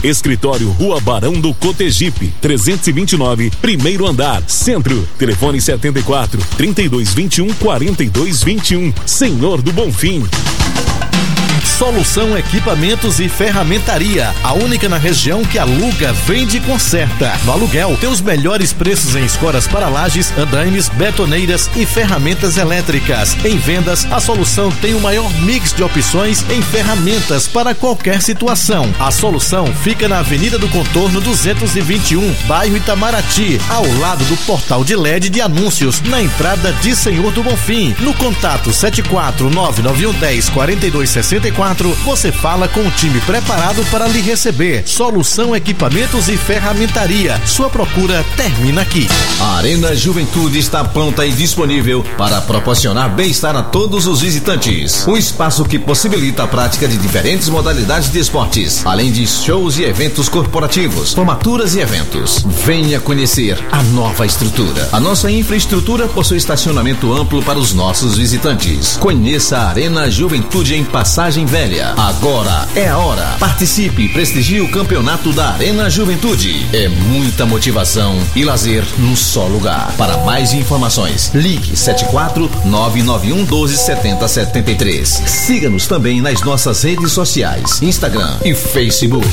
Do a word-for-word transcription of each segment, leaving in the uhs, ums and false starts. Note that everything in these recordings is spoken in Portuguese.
Escritório Rua Barão do Cotegipe, trezentos e vinte e nove, primeiro andar, Centro. Telefone setenta e quatro, trinta e dois, vinte e um, quarenta e dois, vinte e um. Senhor do Bonfim. Solução Equipamentos e Ferramentaria, a única na região que aluga, vende e conserta. No aluguel, tem os melhores preços em escoras para lajes, andaimes, betoneiras e ferramentas elétricas. Em vendas, a Solução tem o maior mix de opções em ferramentas para qualquer situação. A Solução fica na Avenida do Contorno duzentos e vinte e um, bairro Itamaraty, ao lado do portal de L E D de anúncios, na entrada de Senhor do Bonfim. No contato sete quatro nove nove um dez, quarenta e dois sessenta e quatro, você fala com o time preparado para lhe receber. Solução Equipamentos e Ferramentaria. Sua procura termina aqui. A Arena Juventude está pronta e disponível para proporcionar bem-estar a todos os visitantes. Um espaço que possibilita a prática de diferentes modalidades de esportes, além de shows e eventos corporativos, formaturas e eventos. Venha conhecer a nova estrutura. A nossa infraestrutura possui estacionamento amplo para os nossos visitantes. Conheça a Arena Juventude em Passagem Velha. Agora é a hora. Participe e prestigie o campeonato da Arena Juventude. É muita motivação e lazer num só lugar. Para mais informações, ligue sete quatro nove nove um doze setenta setenta e três. Siga-nos também nas nossas redes sociais, Instagram e Facebook.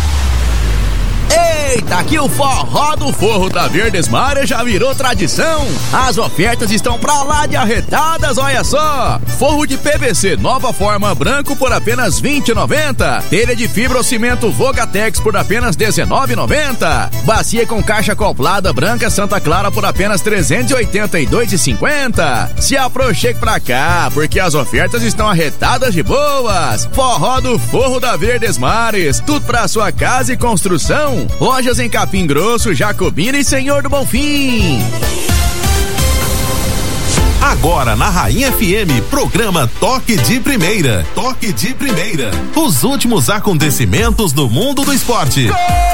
Eita, aqui o forró do Forro da Verdesmar já virou tradição. As ofertas estão pra lá de arretadas, olha só. Forro de P V C nova forma branco por apenas vinte e noventa. Telha de fibra ou cimento Vogatex por apenas dezenove e noventa. Bacia com caixa acoplada branca Santa Clara por apenas trezentos e oitenta e dois e cinquenta. Se aproxime pra cá, porque as ofertas estão arretadas de boas. Forró do Forro da Verdesmares, tudo pra sua casa e construção. Lojas em Capim Grosso, Jacobina e Senhor do Bonfim. Agora na Rainha F M, programa Toque de Primeira. Toque de Primeira. Os últimos acontecimentos do mundo do esporte.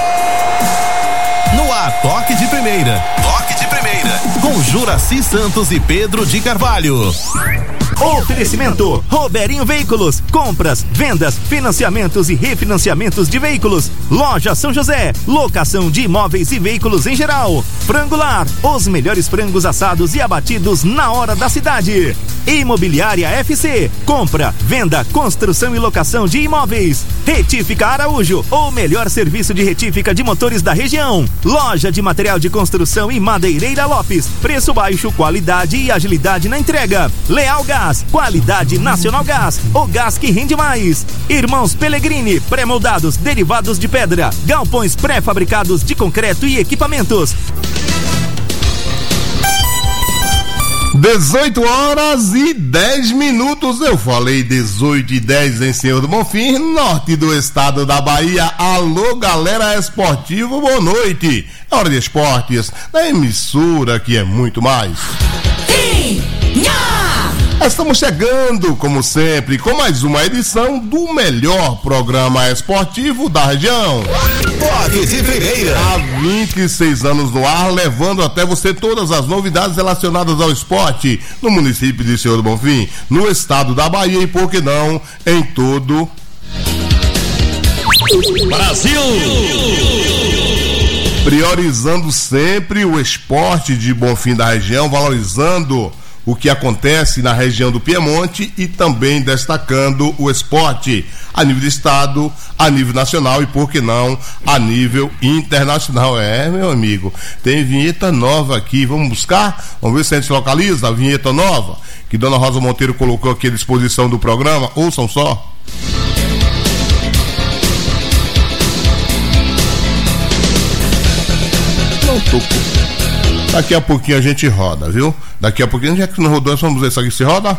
No ar, Toque de Primeira. Toque de Primeira. Com Juraci Santos e Pedro de Carvalho. Oferecimento Roberinho Veículos, compras, vendas, financiamentos e refinanciamentos de veículos. Loja São José, locação de imóveis e veículos em geral. Frangular, os melhores frangos assados e abatidos na hora da cidade. Imobiliária F C, compra, venda, construção e locação de imóveis. Retífica Araújo, o melhor serviço de retífica de motores da região. Loja de material de construção e Madeireira Lopes, preço baixo, qualidade e agilidade na entrega. Leal Gás, qualidade Nacional Gás, o gás que rende mais. Irmãos Pellegrini, pré-moldados, derivados de pedra, galpões pré-fabricados de concreto e equipamentos. dezoito horas e dez minutos, eu falei dezoito e dez em Senhor do Bonfim, norte do estado da Bahia. Alô, galera esportiva, boa noite. É hora de esportes, da emissora que é muito mais. Estamos chegando, como sempre, com mais uma edição do melhor programa esportivo da região. Toque de Primeira. Há vinte e seis anos no ar, levando até você todas as novidades relacionadas ao esporte no município de Senhor do Bonfim, no estado da Bahia e, por que não, em todo Brasil. Priorizando sempre o esporte de Bonfim da região, valorizando o que acontece na região do Piemonte e também destacando o esporte a nível de estado, a nível nacional e, por que não, a nível internacional. É, meu amigo, tem vinheta nova aqui, vamos buscar? Vamos ver se a gente localiza a vinheta nova que Dona Rosa Monteiro colocou aqui à disposição do programa. Ouçam só. Não tocou. Daqui a pouquinho a gente roda, viu? Daqui a pouquinho, já que não rodou, vamos ver isso aqui se roda.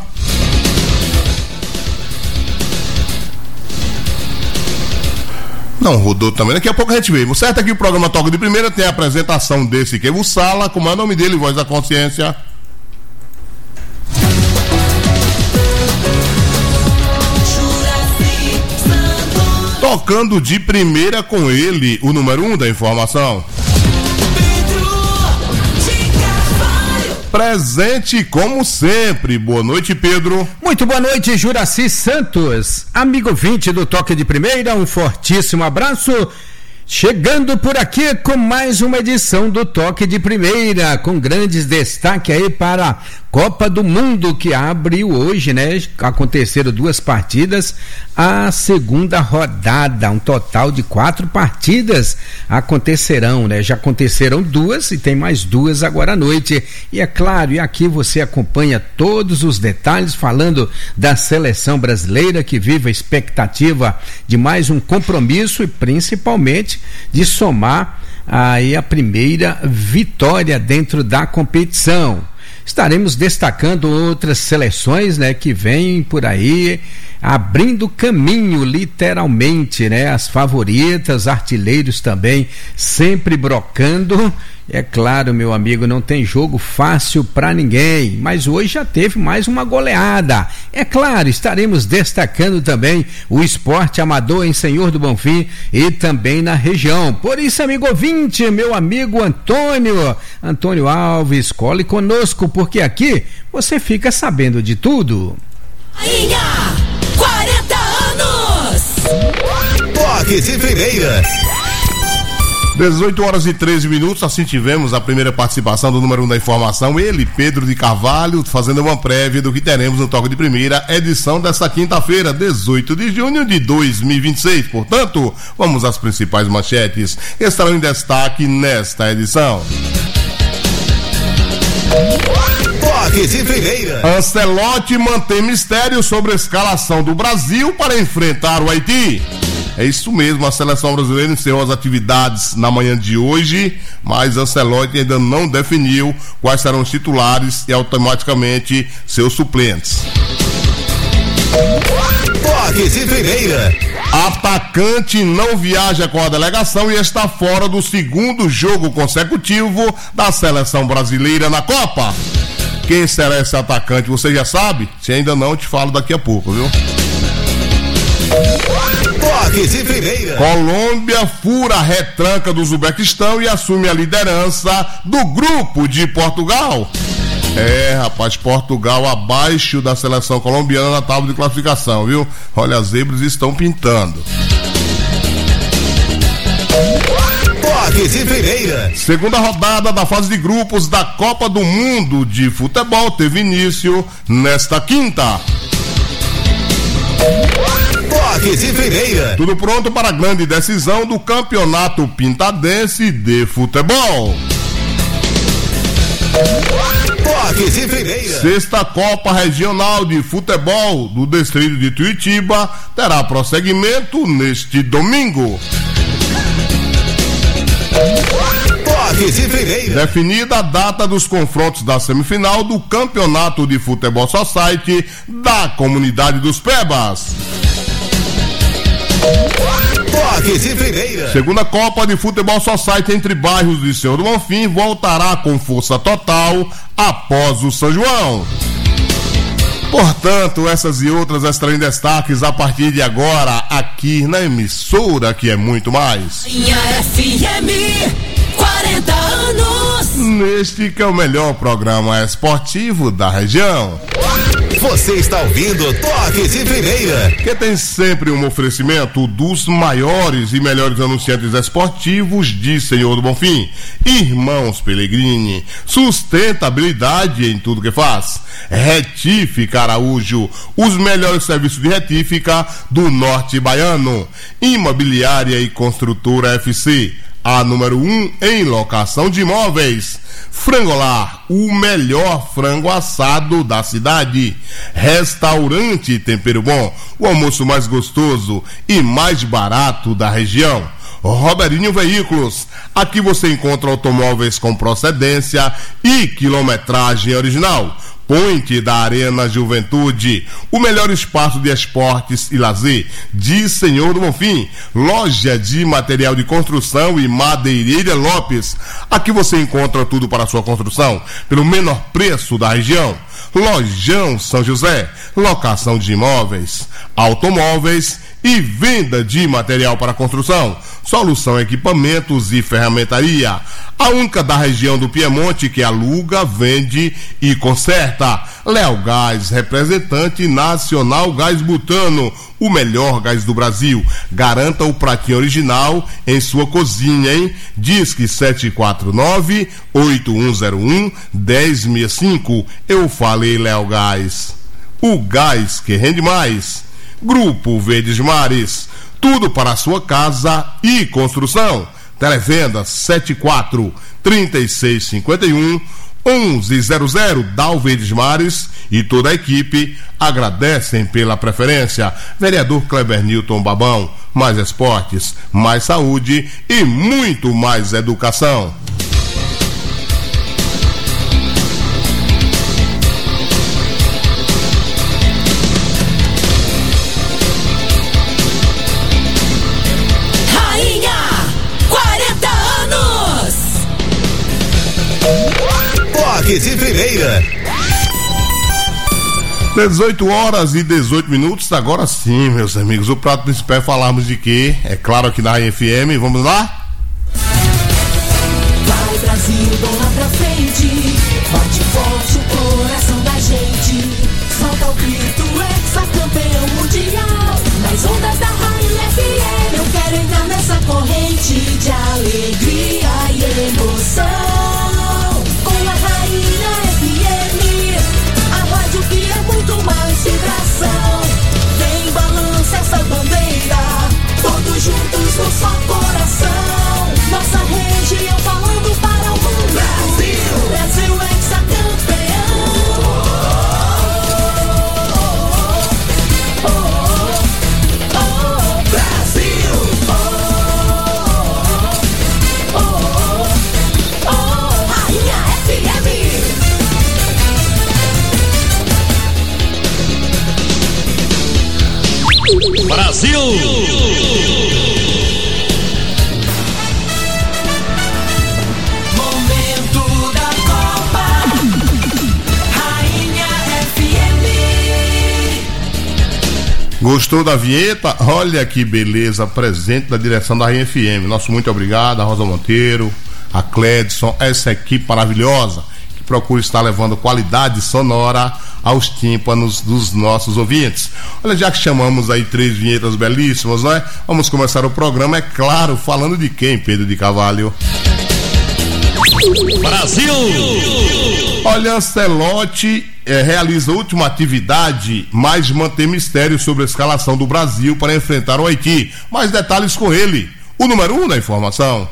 Não rodou também, daqui a pouco a gente vê. Certo, aqui o programa Toque de Primeira tem a apresentação desse que é o Sala, como é o nome dele, Voz da Consciência. Tocando de primeira com ele, o número um da informação. Presente como sempre. Boa noite, Pedro. Muito boa noite, Juraci Santos. Amigo vinte do Toque de Primeira, um fortíssimo abraço. Chegando por aqui com mais uma edição do Toque de Primeira, com grandes destaques aí para a Copa do Mundo que abriu hoje, né? Aconteceram duas partidas, a segunda rodada, um total de quatro partidas acontecerão, né? Já aconteceram duas e tem mais duas agora à noite. E é claro, e aqui você acompanha todos os detalhes falando da seleção brasileira que vive a expectativa de mais um compromisso e principalmente de somar aí a primeira vitória dentro da competição. Estaremos destacando outras seleções, né, que vêm por aí abrindo caminho literalmente, né, as favoritas, artilheiros também sempre brocando. É claro, meu amigo, não tem jogo fácil para ninguém, mas hoje já teve mais uma goleada. É claro, estaremos destacando também o esporte amador em Senhor do Bonfim e também na região. Por isso, amigo ouvinte, meu amigo Antônio, Antônio Alves, cole conosco, porque aqui você fica sabendo de tudo. Rainha, quarenta anos! Toque de Primeira. dezoito horas e treze minutos, assim tivemos a primeira participação do número um da informação, ele, Pedro de Carvalho, fazendo uma prévia do que teremos no Toque de Primeira, edição desta quinta-feira, dezoito de junho de dois mil e vinte e seis. Portanto, vamos às principais manchetes que estarão em destaque nesta edição. Toque de Primeira. Ancelotti mantém mistério sobre a escalação do Brasil para enfrentar o Haiti. É isso mesmo, a seleção brasileira encerrou as atividades na manhã de hoje, mas Ancelotti ainda não definiu quais serão os titulares e automaticamente seus suplentes. Toque de Primeira. Atacante não viaja com a delegação e está fora do segundo jogo consecutivo da seleção brasileira na Copa. Quem será esse atacante? Você já sabe? Se ainda não, eu te falo daqui a pouco, viu? Toque de Primeira. Colômbia fura a retranca do Uzbequistão e assume a liderança do grupo de Portugal. É, rapaz, Portugal abaixo da seleção colombiana na tábua de classificação, viu? Olha, as zebras estão pintando. Toque de Primeira. Segunda rodada da fase de grupos da Copa do Mundo de Futebol teve início nesta quinta. Toque de Primeira. Tudo pronto para a grande decisão do Campeonato Pintadense de Futebol. Toque de Primeira. Sexta Copa Regional de Futebol do Distrito de Tuitiba terá prosseguimento neste domingo. Toque de Primeira. Definida a data dos confrontos da semifinal do Campeonato de Futebol Society da Comunidade dos Pebas. Toque de Primeira. Segunda Copa de Futebol Society entre bairros de Senhor do Bonfim voltará com força total após o São João. Portanto, essas e outras estarão em destaques a partir de agora aqui na emissora que é muito mais. Minha F M, quarenta anos. Neste que é o melhor programa esportivo da região. Você está ouvindo Toque de Primeira, que tem sempre um oferecimento dos maiores e melhores anunciantes esportivos de Senhor do Bonfim. Irmãos Pellegrini, sustentabilidade em tudo que faz. Retífica Araújo, os melhores serviços de retífica do norte baiano. Imobiliária e Construtora F C, a número um em locação de imóveis. Frangolar, o melhor frango assado da cidade. Restaurante Tempero Bom, o almoço mais gostoso e mais barato da região. Roberinho Veículos, aqui você encontra automóveis com procedência e quilometragem original. Point da Arena Juventude, o melhor espaço de esportes e lazer de Senhor do Bonfim. Loja de material de construção e Madeireira Lopes, aqui você encontra tudo para a sua construção pelo menor preço da região. Lojão São José, locação de imóveis, automóveis e venda de material para construção. Solução Equipamentos e Ferramentaria. A única da região do Piemonte que aluga, vende e conserta. Léo Gás, representante nacional Gás Butano, o melhor gás do Brasil. Garanta o pratinho original em sua cozinha, hein? Disque sete quatro nove, oito um zero um, um zero seis cinco. Eu falei Léo Gás. O gás que rende mais. Grupo Verdes Mares. Tudo para a sua casa e construção. Televenda setenta e quatro, trinta e seis cinquenta e um, onze zero zero. Dal Verdes Mares e toda a equipe agradecem pela preferência. Vereador Kleber Newton Babão. Mais esportes, mais saúde e muito mais educação. Toque de primeira. dezoito horas e dezoito minutos, agora sim, meus amigos. O prato principal é falarmos de quê? É claro, aqui na F M. Vamos lá? Vai Brasil, bola pra frente. Bate forte o coração da gente. Solta o grito, ex-campeão mundial. Nas ondas da Rainha F M. Eu quero entrar nessa corrente de alegria e emoção. Vem, balança essa bandeira, todos juntos no só coração. Nossa região falando para o mundo. Brasil, Brasil é ex-campeão. Oh, oh, oh, Brasil. Oh, oh, oh, Rainha F M. Brasil! Momento da Copa, Rainha F M. Gostou da vinheta? Olha que beleza, presente da direção da Rainha F M. Nosso muito obrigado a Rosa Monteiro, a Cledson, essa equipe maravilhosa que procura estar levando qualidade sonora aos tímpanos dos nossos ouvintes. Olha, já que chamamos aí três vinhetas belíssimas, não é? Vamos começar o programa, é claro, falando de quem, Pedro de Carvalho? Brasil! Olha, Ancelotti eh, realiza a última atividade, mas mantém mistério sobre a escalação do Brasil para enfrentar o Haiti. Mais detalhes com ele, o número um da informação.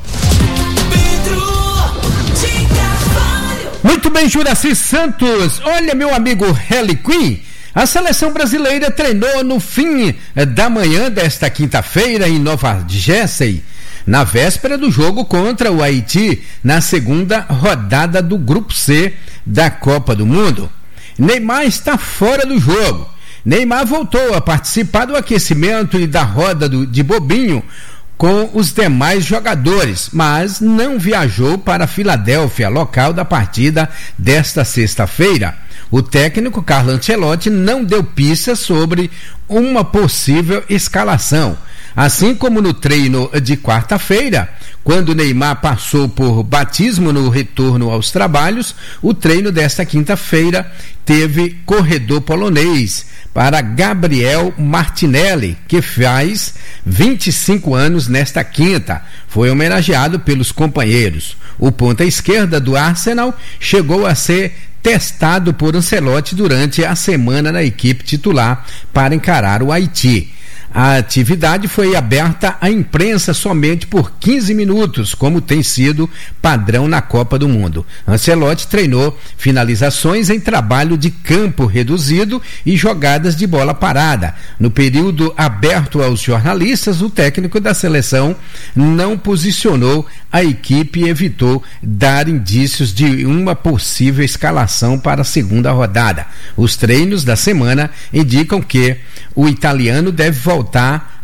Muito bem, Juraci Santos. Olha, meu amigo Harley Quinn, a seleção brasileira treinou no fim da manhã desta quinta-feira em Nova Jersey, na véspera do jogo contra o Haiti, na segunda rodada do Grupo C da Copa do Mundo. Neymar está fora do jogo. Neymar voltou a participar do aquecimento e da roda do, de bobinho com os demais jogadores, mas não viajou para a Filadélfia, local da partida desta sexta-feira. O técnico Carlo Ancelotti não deu pistas sobre uma possível escalação. Assim como no treino de quarta-feira, quando Neymar passou por batismo no retorno aos trabalhos, o treino desta quinta-feira teve corredor polonês para Gabriel Martinelli, que faz vinte e cinco anos nesta quinta. Foi homenageado pelos companheiros. O ponta esquerda do Arsenal chegou a ser testado por Ancelotti durante a semana na equipe titular para encarar o Haiti. A atividade foi aberta à imprensa somente por quinze minutos, como tem sido padrão na Copa do Mundo. Ancelotti treinou finalizações em trabalho de campo reduzido e jogadas de bola parada. No período aberto aos jornalistas, o técnico da seleção não posicionou a equipe e evitou dar indícios de uma possível escalação para a segunda rodada. Os treinos da semana indicam que o italiano deve voltar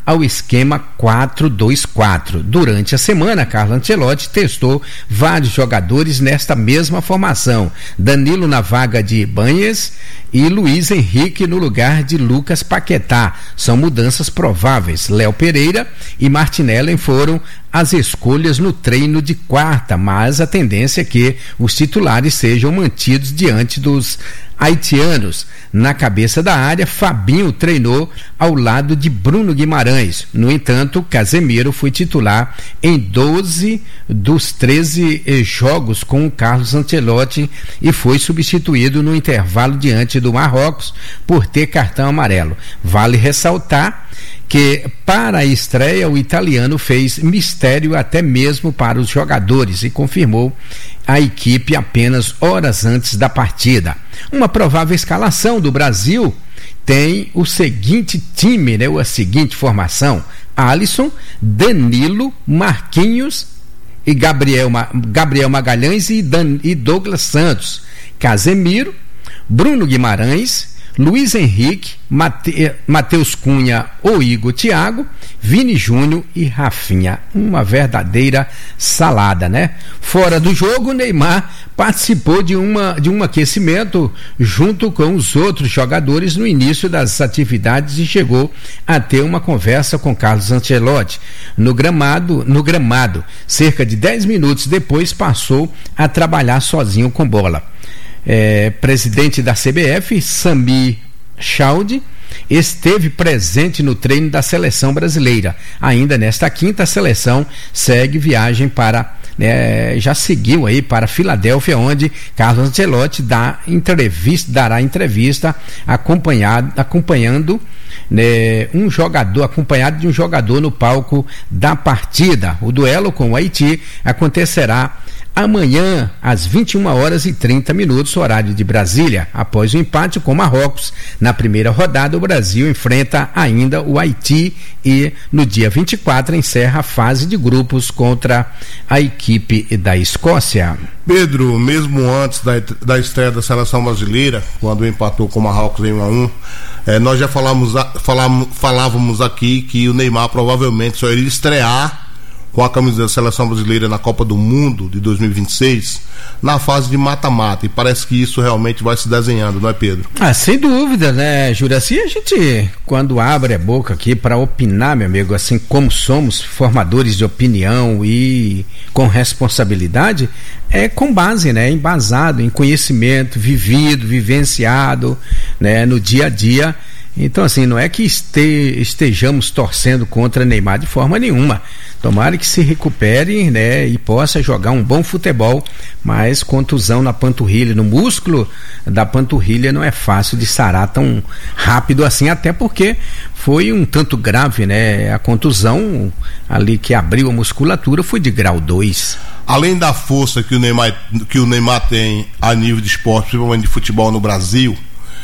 ao esquema quatro dois quatro. Durante a semana, Carlo Ancelotti testou vários jogadores nesta mesma formação. Danilo na vaga de Ibañez e Luiz Henrique no lugar de Lucas Paquetá. São mudanças prováveis. Léo Pereira e Martinelli foram as escolhas no treino de quarta, mas a tendência é que os titulares sejam mantidos diante dos haitianos. Na cabeça da área, Fabinho treinou ao lado de Bruno Guimarães. No entanto, Casemiro foi titular em doze dos treze eh, jogos com o Carlos Ancelotti e foi substituído no intervalo diante do Marrocos por ter cartão amarelo. Vale ressaltar que para a estreia o italiano fez mistério até mesmo para os jogadores e confirmou a equipe apenas horas antes da partida. Uma provável escalação do Brasil tem o seguinte time, né, a seguinte formação: Alisson, Danilo, Marquinhos e Gabriel, Gabriel Magalhães e, Dan, e Douglas Santos, Casemiro, Bruno Guimarães, Luiz Henrique, Mate, Matheus Cunha ou Igor Thiago, Vini Júnior e Rafinha. Uma verdadeira salada, né? Fora do jogo, Neymar participou de, uma, de um aquecimento junto com os outros jogadores no início das atividades e chegou a ter uma conversa com Carlos Ancelotti no gramado, no gramado. Cerca de dez minutos depois passou a trabalhar sozinho com bola. É, presidente da C B F, Sami Chaudhry, esteve presente no treino da seleção brasileira. Ainda nesta quinta, a seleção segue viagem para, né, já seguiu aí para Filadélfia, onde Carlos Ancelotti dá entrevista, dará entrevista acompanhado, acompanhando né, um jogador, acompanhado de um jogador no palco da partida. O duelo com o Haiti acontecerá amanhã, às vinte e uma horas e trinta minutos, horário de Brasília. Após o empate com Marrocos, na primeira rodada, o Brasil enfrenta ainda o Haiti e, no dia vinte e quatro, encerra a fase de grupos contra a equipe da Escócia. Pedro, mesmo antes da, da estreia da seleção brasileira, quando empatou com o Marrocos em um a um, eh, nós já falamos, falamos, falávamos aqui que o Neymar provavelmente só iria estrear com a camisa da seleção brasileira na Copa do Mundo de dois mil e vinte e seis, na fase de mata-mata, e parece que isso realmente vai se desenhando, não é, Pedro? Ah, sem dúvida, né, Juraci? A gente, quando abre a boca aqui para opinar, meu amigo, assim como somos formadores de opinião e com responsabilidade, é com base, né, embasado em conhecimento vivido, vivenciado, né, no dia a dia. Então, assim, não é que este, estejamos torcendo contra Neymar de forma nenhuma. Tomara que se recupere, né, e possa jogar um bom futebol, mas contusão na panturrilha, no músculo da panturrilha, não é fácil de sarar tão rápido assim, até porque foi um tanto grave, né? A contusão ali que abriu a musculatura foi de grau dois. Além da força que o Neymar, que o Neymar tem a nível de esporte, principalmente de futebol no Brasil,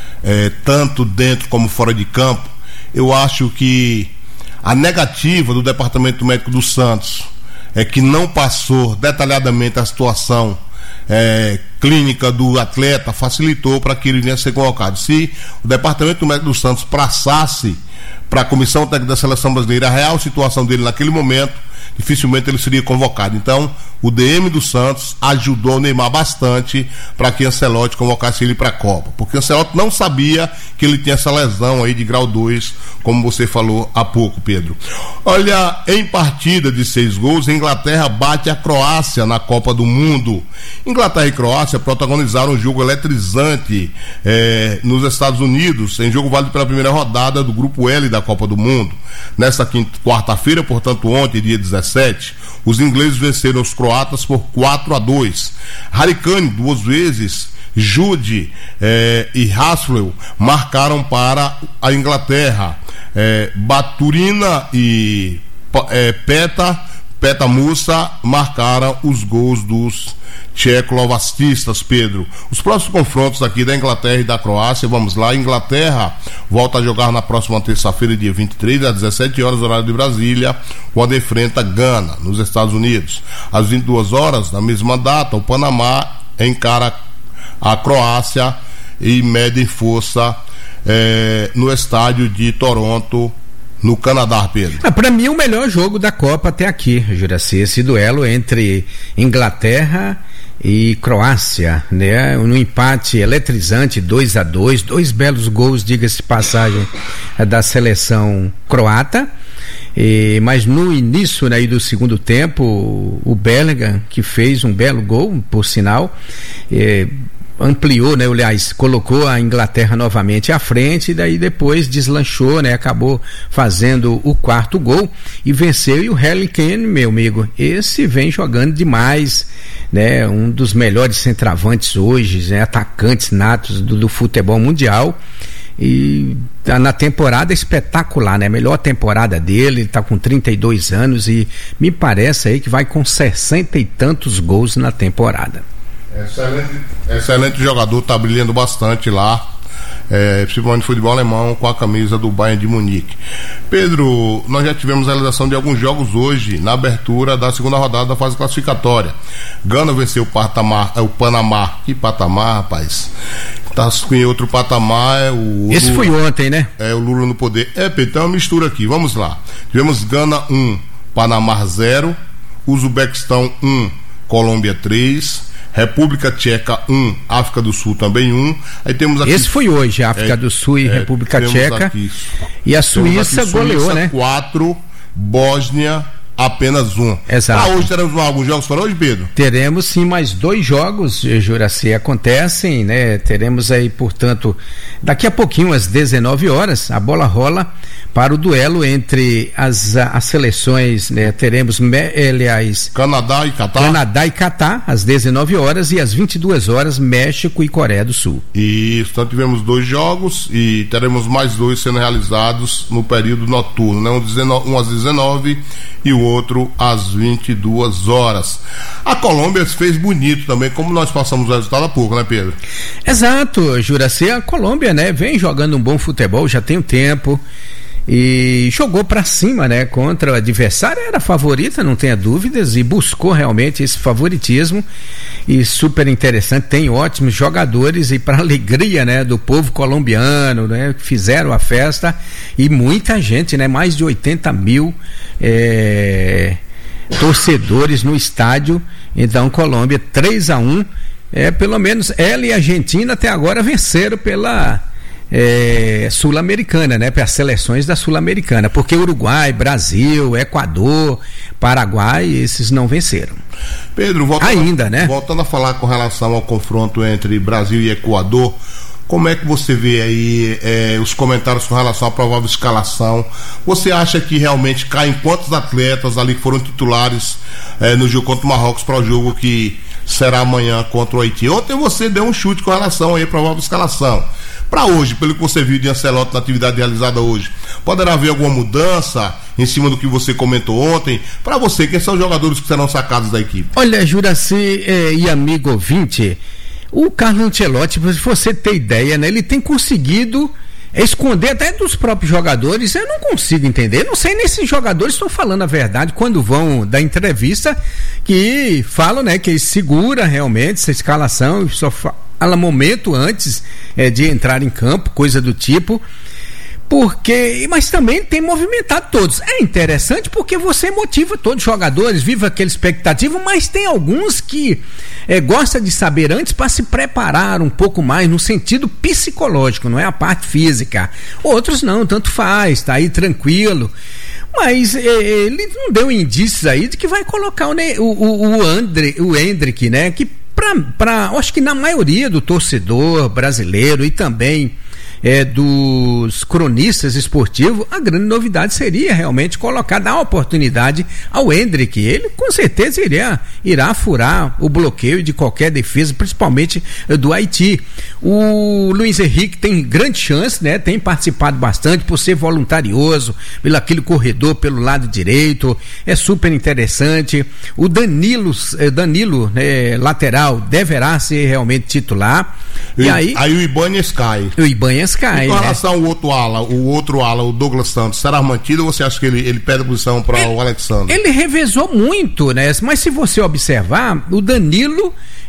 É, tanto dentro como fora de campo, eu acho que a negativa do Departamento Médico do Santos é que não passou detalhadamente a situação é, clínica do atleta, facilitou para que ele venha a ser colocado. Se o Departamento Médico do Santos passasse para a Comissão Técnica da Seleção Brasileira a real situação dele naquele momento, dificilmente ele seria convocado. Então, o D M do Santos ajudou o Neymar bastante para que Ancelotti convocasse ele para a Copa, porque Ancelotti não sabia que ele tinha essa lesão aí de grau dois, como você falou há pouco, Pedro. Olha, em partida de seis gols, a Inglaterra bate a Croácia na Copa do Mundo. Inglaterra e Croácia protagonizaram um jogo eletrizante eh, nos Estados Unidos, em jogo válido pela primeira rodada do Grupo L da Copa do Mundo. Nesta quinta, quarta-feira, portanto ontem, dia dezessete, os ingleses venceram os croatas por quatro a dois. Harry Kane, duas vezes, Jude eh, e Hassel marcaram para a Inglaterra. Eh, Baturina e eh, Peta, Peta Musa marcaram os gols dos tchecoslovaquistas, Pedro. Os próximos confrontos aqui da Inglaterra e da Croácia, vamos lá. Inglaterra volta a jogar na próxima terça-feira, dia vinte e três, às dezessete horas, horário de Brasília, quando enfrenta Gana, nos Estados Unidos. Às vinte e duas horas, na mesma data, o Panamá encara a Croácia e mede força eh, no estádio de Toronto, no Canadá, Pedro? Ah, para mim, o melhor jogo da Copa até aqui, Juraci, esse duelo entre Inglaterra e Croácia, né? Um empate eletrizante, dois a dois, dois belos gols, diga-se de passagem, da seleção croata. E, mas no início, né, do segundo tempo, o Bellingham, que fez um belo gol, por sinal, eh, ampliou, né, aliás, colocou a Inglaterra novamente à frente, e daí depois deslanchou, né, acabou fazendo o quarto gol e venceu. E o Harry Kane, meu amigo, esse vem jogando demais, né, um dos melhores centroavantes hoje, né, atacantes natos do, do futebol mundial. E tá na temporada espetacular, né? Melhor temporada dele, ele tá com trinta e dois anos e me parece aí que vai com sessenta e tantos gols na temporada. Excelente, excelente jogador, tá brilhando bastante lá, é, principalmente futebol alemão, com a camisa do Bayern de Munique. Pedro, nós já tivemos a realização de alguns jogos hoje, na abertura da segunda rodada da fase classificatória. Gana venceu o, patamar, é, o Panamá. Que patamar, rapaz? Tá em outro patamar, é o Esse Lula, foi ontem, né? É, o Lula no poder. É, Pedro, tem uma mistura aqui, vamos lá. Tivemos Gana um, Panamá zero, Uzbequistão um, Colômbia três, República Tcheca um, África do Sul também um. Aí temos aqui, esse foi hoje, África é, do Sul e é, República Tcheca. Aqui, e a Suíça goleou, Suíça, né? quatro, Bósnia apenas um. Exato. Ah, hoje teremos alguns jogos para hoje, Pedro? Teremos sim mais dois jogos, Juraci, acontecem, né? Teremos aí, portanto, daqui a pouquinho, às dezenove horas, a bola rola para o duelo entre as, as seleções, né? Teremos, aliás, Canadá e Catar. Canadá e Catar, às dezenove horas, e às vinte e duas horas, México e Coreia do Sul. Isso, então tivemos dois jogos e teremos mais dois sendo realizados no período noturno, né? Um, um às dezenove e o outro às vinte e duas horas. A Colômbia fez bonito também, como nós passamos o resultado há pouco, né, Pedro? Exato, Juraci, a Colômbia, né, vem jogando um bom futebol, já tem um tempo, e jogou pra cima, né, contra o adversário, era a favorita, não tenha dúvidas, e buscou realmente esse favoritismo, e super interessante, tem ótimos jogadores, e para alegria, né, do povo colombiano, né, fizeram a festa, e muita gente, né, mais de oitenta mil é, torcedores no estádio. Então Colômbia três a um, é, pelo menos ela e a Argentina até agora venceram pela É, Sul-Americana, né? Para as seleções da Sul-Americana, porque Uruguai, Brasil, Equador, Paraguai, esses não venceram. Pedro, voltando, ainda, né? Voltando a falar com relação ao confronto entre Brasil e Equador, como é que você vê aí é, os comentários com relação à provável escalação? Você acha que realmente caem quantos atletas ali que foram titulares é, no jogo contra o Marrocos para o jogo que será amanhã contra o Haiti? Ontem você deu um chute com relação aí à provável escalação. Para hoje, pelo que você viu de Ancelotti na atividade realizada hoje, poderá haver alguma mudança em cima do que você comentou ontem? Para você, quem são os jogadores que serão sacados da equipe? Olha, Juraci eh, e amigo ouvinte, o Carlo Ancelotti, se você ter ideia, né, ele tem conseguido esconder até dos próprios jogadores. Eu não consigo entender, não sei nem se os jogadores estão falando a verdade quando vão dar entrevista, que falam, né, que ele segura realmente essa escalação, só fala momento antes é, de entrar em campo, coisa do tipo, porque, mas também tem movimentado todos. É interessante porque você motiva todos os jogadores, vive aquela expectativa, mas tem alguns que é, gosta de saber antes para se preparar um pouco mais no sentido psicológico, não é a parte física. Outros não, tanto faz, tá aí tranquilo. Mas é, ele não deu indícios aí de que vai colocar o, o, o, André, o Hendrick, né, que Pra, pra, acho que na maioria do torcedor brasileiro e também é, dos cronistas esportivos, a grande novidade seria realmente colocar, dar uma oportunidade ao Hendrick. Ele com certeza iria, irá furar o bloqueio de qualquer defesa, principalmente do Haiti. O Luiz Henrique tem grande chance, né? Tem participado bastante por ser voluntarioso, pelo aquele corredor pelo lado direito, é super interessante. O Danilo, Danilo né, lateral, deverá ser realmente titular. E, e aí, aí o Ibanez cai. O Ibanez cai. E com né? relação ao outro ala, o outro ala, o Douglas Santos, será mantido ou você acha que ele, ele perde a posição para o Alexandre? Ele revezou muito, né? Mas se você observar, o Danilo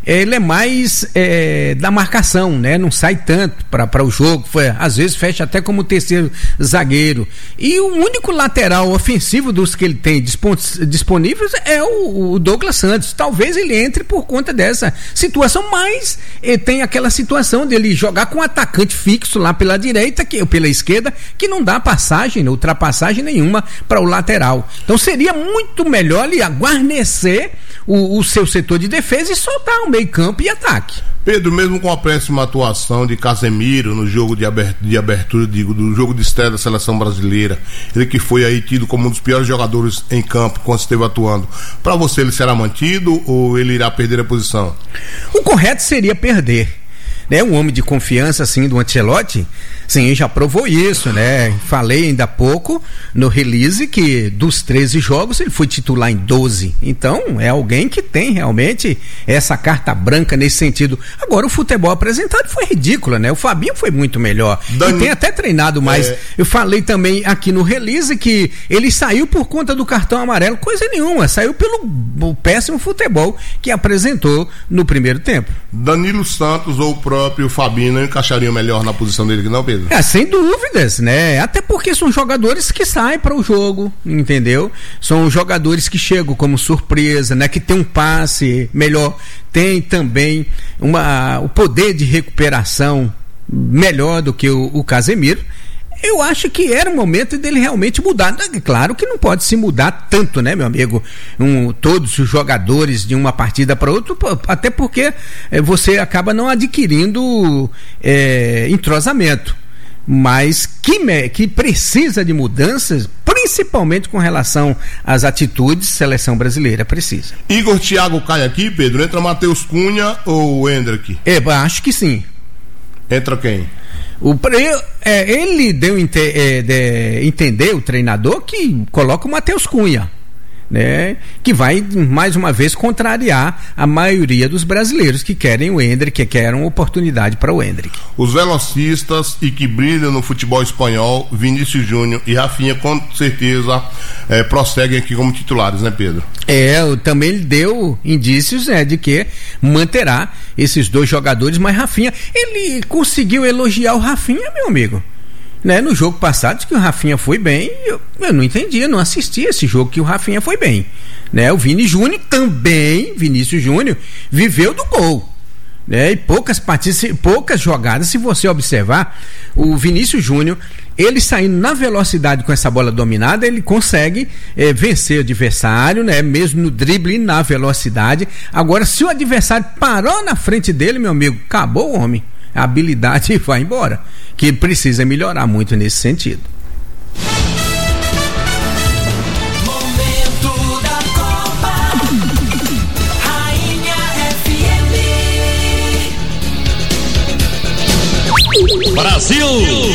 ele é mais é, da marcação, né? Não sai tanto para o jogo, foi, às vezes fecha até como terceiro zagueiro. E o único lateral ofensivo dos que ele tem disponíveis é o, o Douglas Santos. Talvez ele entre por conta dessa situação, mas ele tem aquela situação dele jogar com um atacante fixo lá pela direita, que, pela esquerda, que não dá passagem, ultrapassagem nenhuma para o lateral. Então seria muito melhor ele guarnecer o, o seu setor de defesa e soltar o meio campo e ataque. Pedro, mesmo com a péssima atuação de Casemiro no jogo de abertura, de abertura digo, do jogo de estreia da seleção brasileira, ele que foi aí tido como um dos piores jogadores em campo quando esteve atuando, para você ele será mantido ou ele irá perder a posição? O correto seria perder, né? Um homem de confiança assim do Ancelotti, sim, já provou isso, né? Falei ainda há pouco no release que dos treze jogos ele foi titular em doze. Então é alguém que tem realmente essa carta branca nesse sentido. Agora o futebol apresentado foi ridículo, né? O Fabinho foi muito melhor. Dani... E tem até treinado mais. É... Eu falei também aqui no release que ele saiu por conta do cartão amarelo, coisa nenhuma. Saiu pelo péssimo futebol que apresentou no primeiro tempo. Danilo Santos ou o próprio Fabinho não encaixariam melhor na posição dele que não, Pedro? É, sem dúvidas, né? Até porque são jogadores que saem para o jogo, entendeu? São jogadores que chegam como surpresa, né? Que tem um passe melhor, tem também uma, o poder de recuperação melhor do que o, o Casemiro. Eu acho que era o momento dele realmente mudar. Claro que não pode se mudar tanto, né, meu amigo? Um, todos os jogadores de uma partida para outra, até porque é, você acaba não adquirindo é, entrosamento. Mas que, me, que precisa de mudanças, principalmente com relação às atitudes, seleção brasileira precisa. Igor Thiago cai aqui, Pedro? Entra Matheus Cunha ou Hendrick? É, acho que sim. Entra quem? O, é, ele deu ente, é, de, entender, o treinador, que coloca o Matheus Cunha, né? Que vai mais uma vez contrariar a maioria dos brasileiros que querem o Hendrick, que querem oportunidade para o Hendrick. Os velocistas e que brilham no futebol espanhol, Vinícius Júnior e Rafinha, com certeza é, prosseguem aqui como titulares, né, Pedro? É, também deu indícios, né, de que manterá esses dois jogadores, mas Rafinha, ele conseguiu elogiar o Rafinha, meu amigo. Né, no jogo passado que o Rafinha foi bem, eu, eu não entendi, não assisti esse jogo que o Rafinha foi bem, né? O Vini Júnior também, Vinícius Júnior, viveu do gol, né? E poucas partidas, poucas jogadas, se você observar, o Vinícius Júnior, ele saindo na velocidade com essa bola dominada, ele consegue é, vencer o adversário, né? Mesmo no drible e na velocidade. Agora, se o adversário parou na frente dele, meu amigo, acabou o homem. A habilidade vai embora, que precisa melhorar muito nesse sentido. Momento da Copa, Rainha F M. Brasil!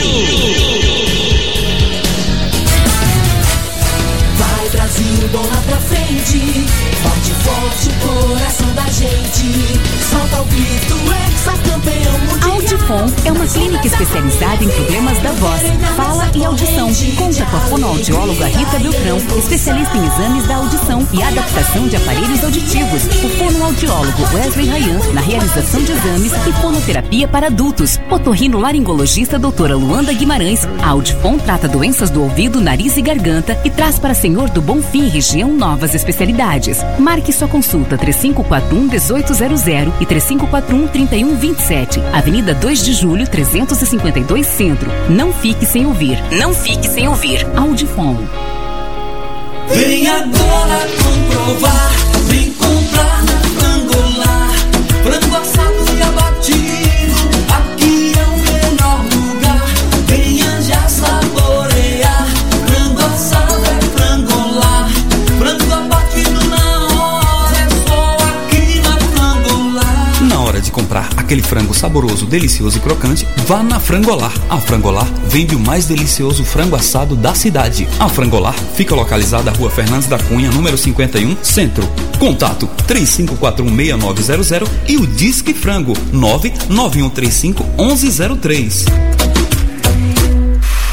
Vai Brasil, bola pra frente, forte, forte o coração da gente, solta o grito, ex-campeão mundial. Audifon é uma clínica especializada em problemas da voz, fala e audição. Conta com a fonoaudióloga Rita Beltrão, especialista em exames da audição e adaptação de aparelhos auditivos. O fonoaudiólogo Wesley Ryan, na realização de exames e fonoterapia para adultos. Otorrinolaringologista doutora Luanda Guimarães. A Audifon trata doenças do ouvido, nariz e garganta e traz para Senhor do Bonfim região novas especialidades. Marque sua consulta três cinco quatro um, um oito zero zero e três cinco quatro um, três um dois sete. Avenida dois de Julho, trezentos e cinquenta e dois Centro. Não fique sem ouvir. Não fique sem ouvir. Audifon. Vem agora comprovar, vem comprar na Frangolar. Frango assado e abatido, aqui é o melhor lugar. Venha já saborear, frango assado é Frangolar. Frango abatido na hora, é só aqui na Frangolar. Na hora de comprar aquele frango saboroso, delicioso e crocante, vá na Frangolar. A Frangolar vende o mais delicioso frango assado da cidade. A Frangolar fica localizada na Rua Fernandes da Cunha, número cinquenta e um, Centro. Contato três cinco quatro um, seis nove zero zero e o Disque Frango nove nove um três cinco, um um zero três.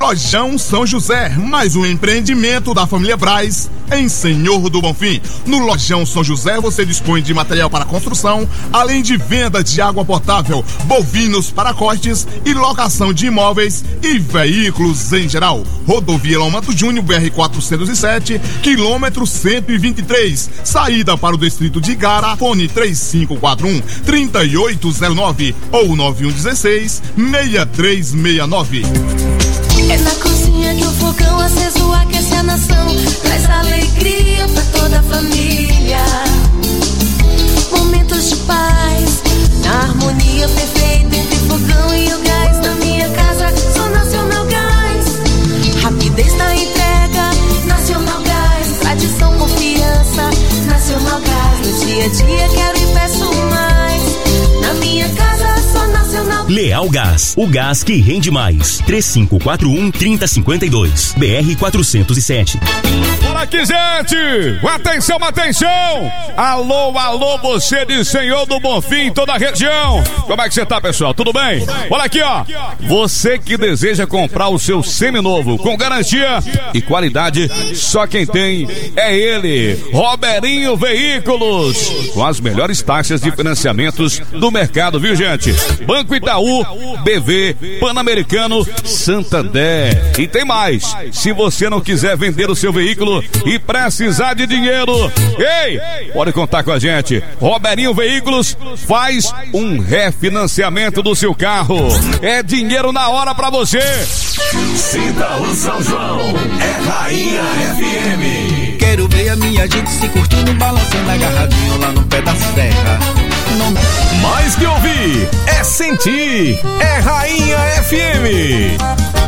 Lojão São José, mais um empreendimento da família Braz, em Senhor do Bonfim. No Lojão São José você dispõe de material para construção, além de venda de água potável, bovinos para cortes e locação de imóveis e veículos em geral. Rodovia Lomanto Júnior, B R quatrocentos e sete, quilômetro cento e vinte e três, saída para o distrito de Igara. Fone três cinco quatro um, três oito zero nove ou nove um um seis, seis três seis nove. É na cozinha que o fogão aceso aquece a nação, traz alegria pra toda a família. Momentos de paz, na harmonia perfeita entre fogão e o gás. Na minha casa, sou Nacional Gás. Rapidez na entrega, Nacional Gás. Tradição, confiança, Nacional Gás. No dia a dia quero e peço mais. Na minha casa, sou Nacional. Leal Gás, o gás que rende mais. três cinco quatro um, três zero cinco dois, B R quatrocentos e sete. Olá aqui, gente! Atenção, atenção! Alô, alô, você de Senhor do Bonfim, toda a região. Como é que você tá, pessoal? Tudo bem? Olha aqui, ó. Você que deseja comprar o seu seminovo com garantia e qualidade, só quem tem é ele, Roberinho Veículos, com as melhores taxas de financiamentos do mercado, viu, gente? Banco Itaú, B V, Pan-Americano, Santander. E tem mais, se você não quiser vender o seu veículo e precisar de dinheiro, ei, pode contar com a gente. Roberinho Veículos faz um refinanciamento do seu carro. É dinheiro na hora pra você. Sinta o São João, é Rainha F M. Quero ver a minha gente se curtindo, balançando agarradinho lá no pé da serra. Não... Mais que ouvir, é sentir, é Rainha F M.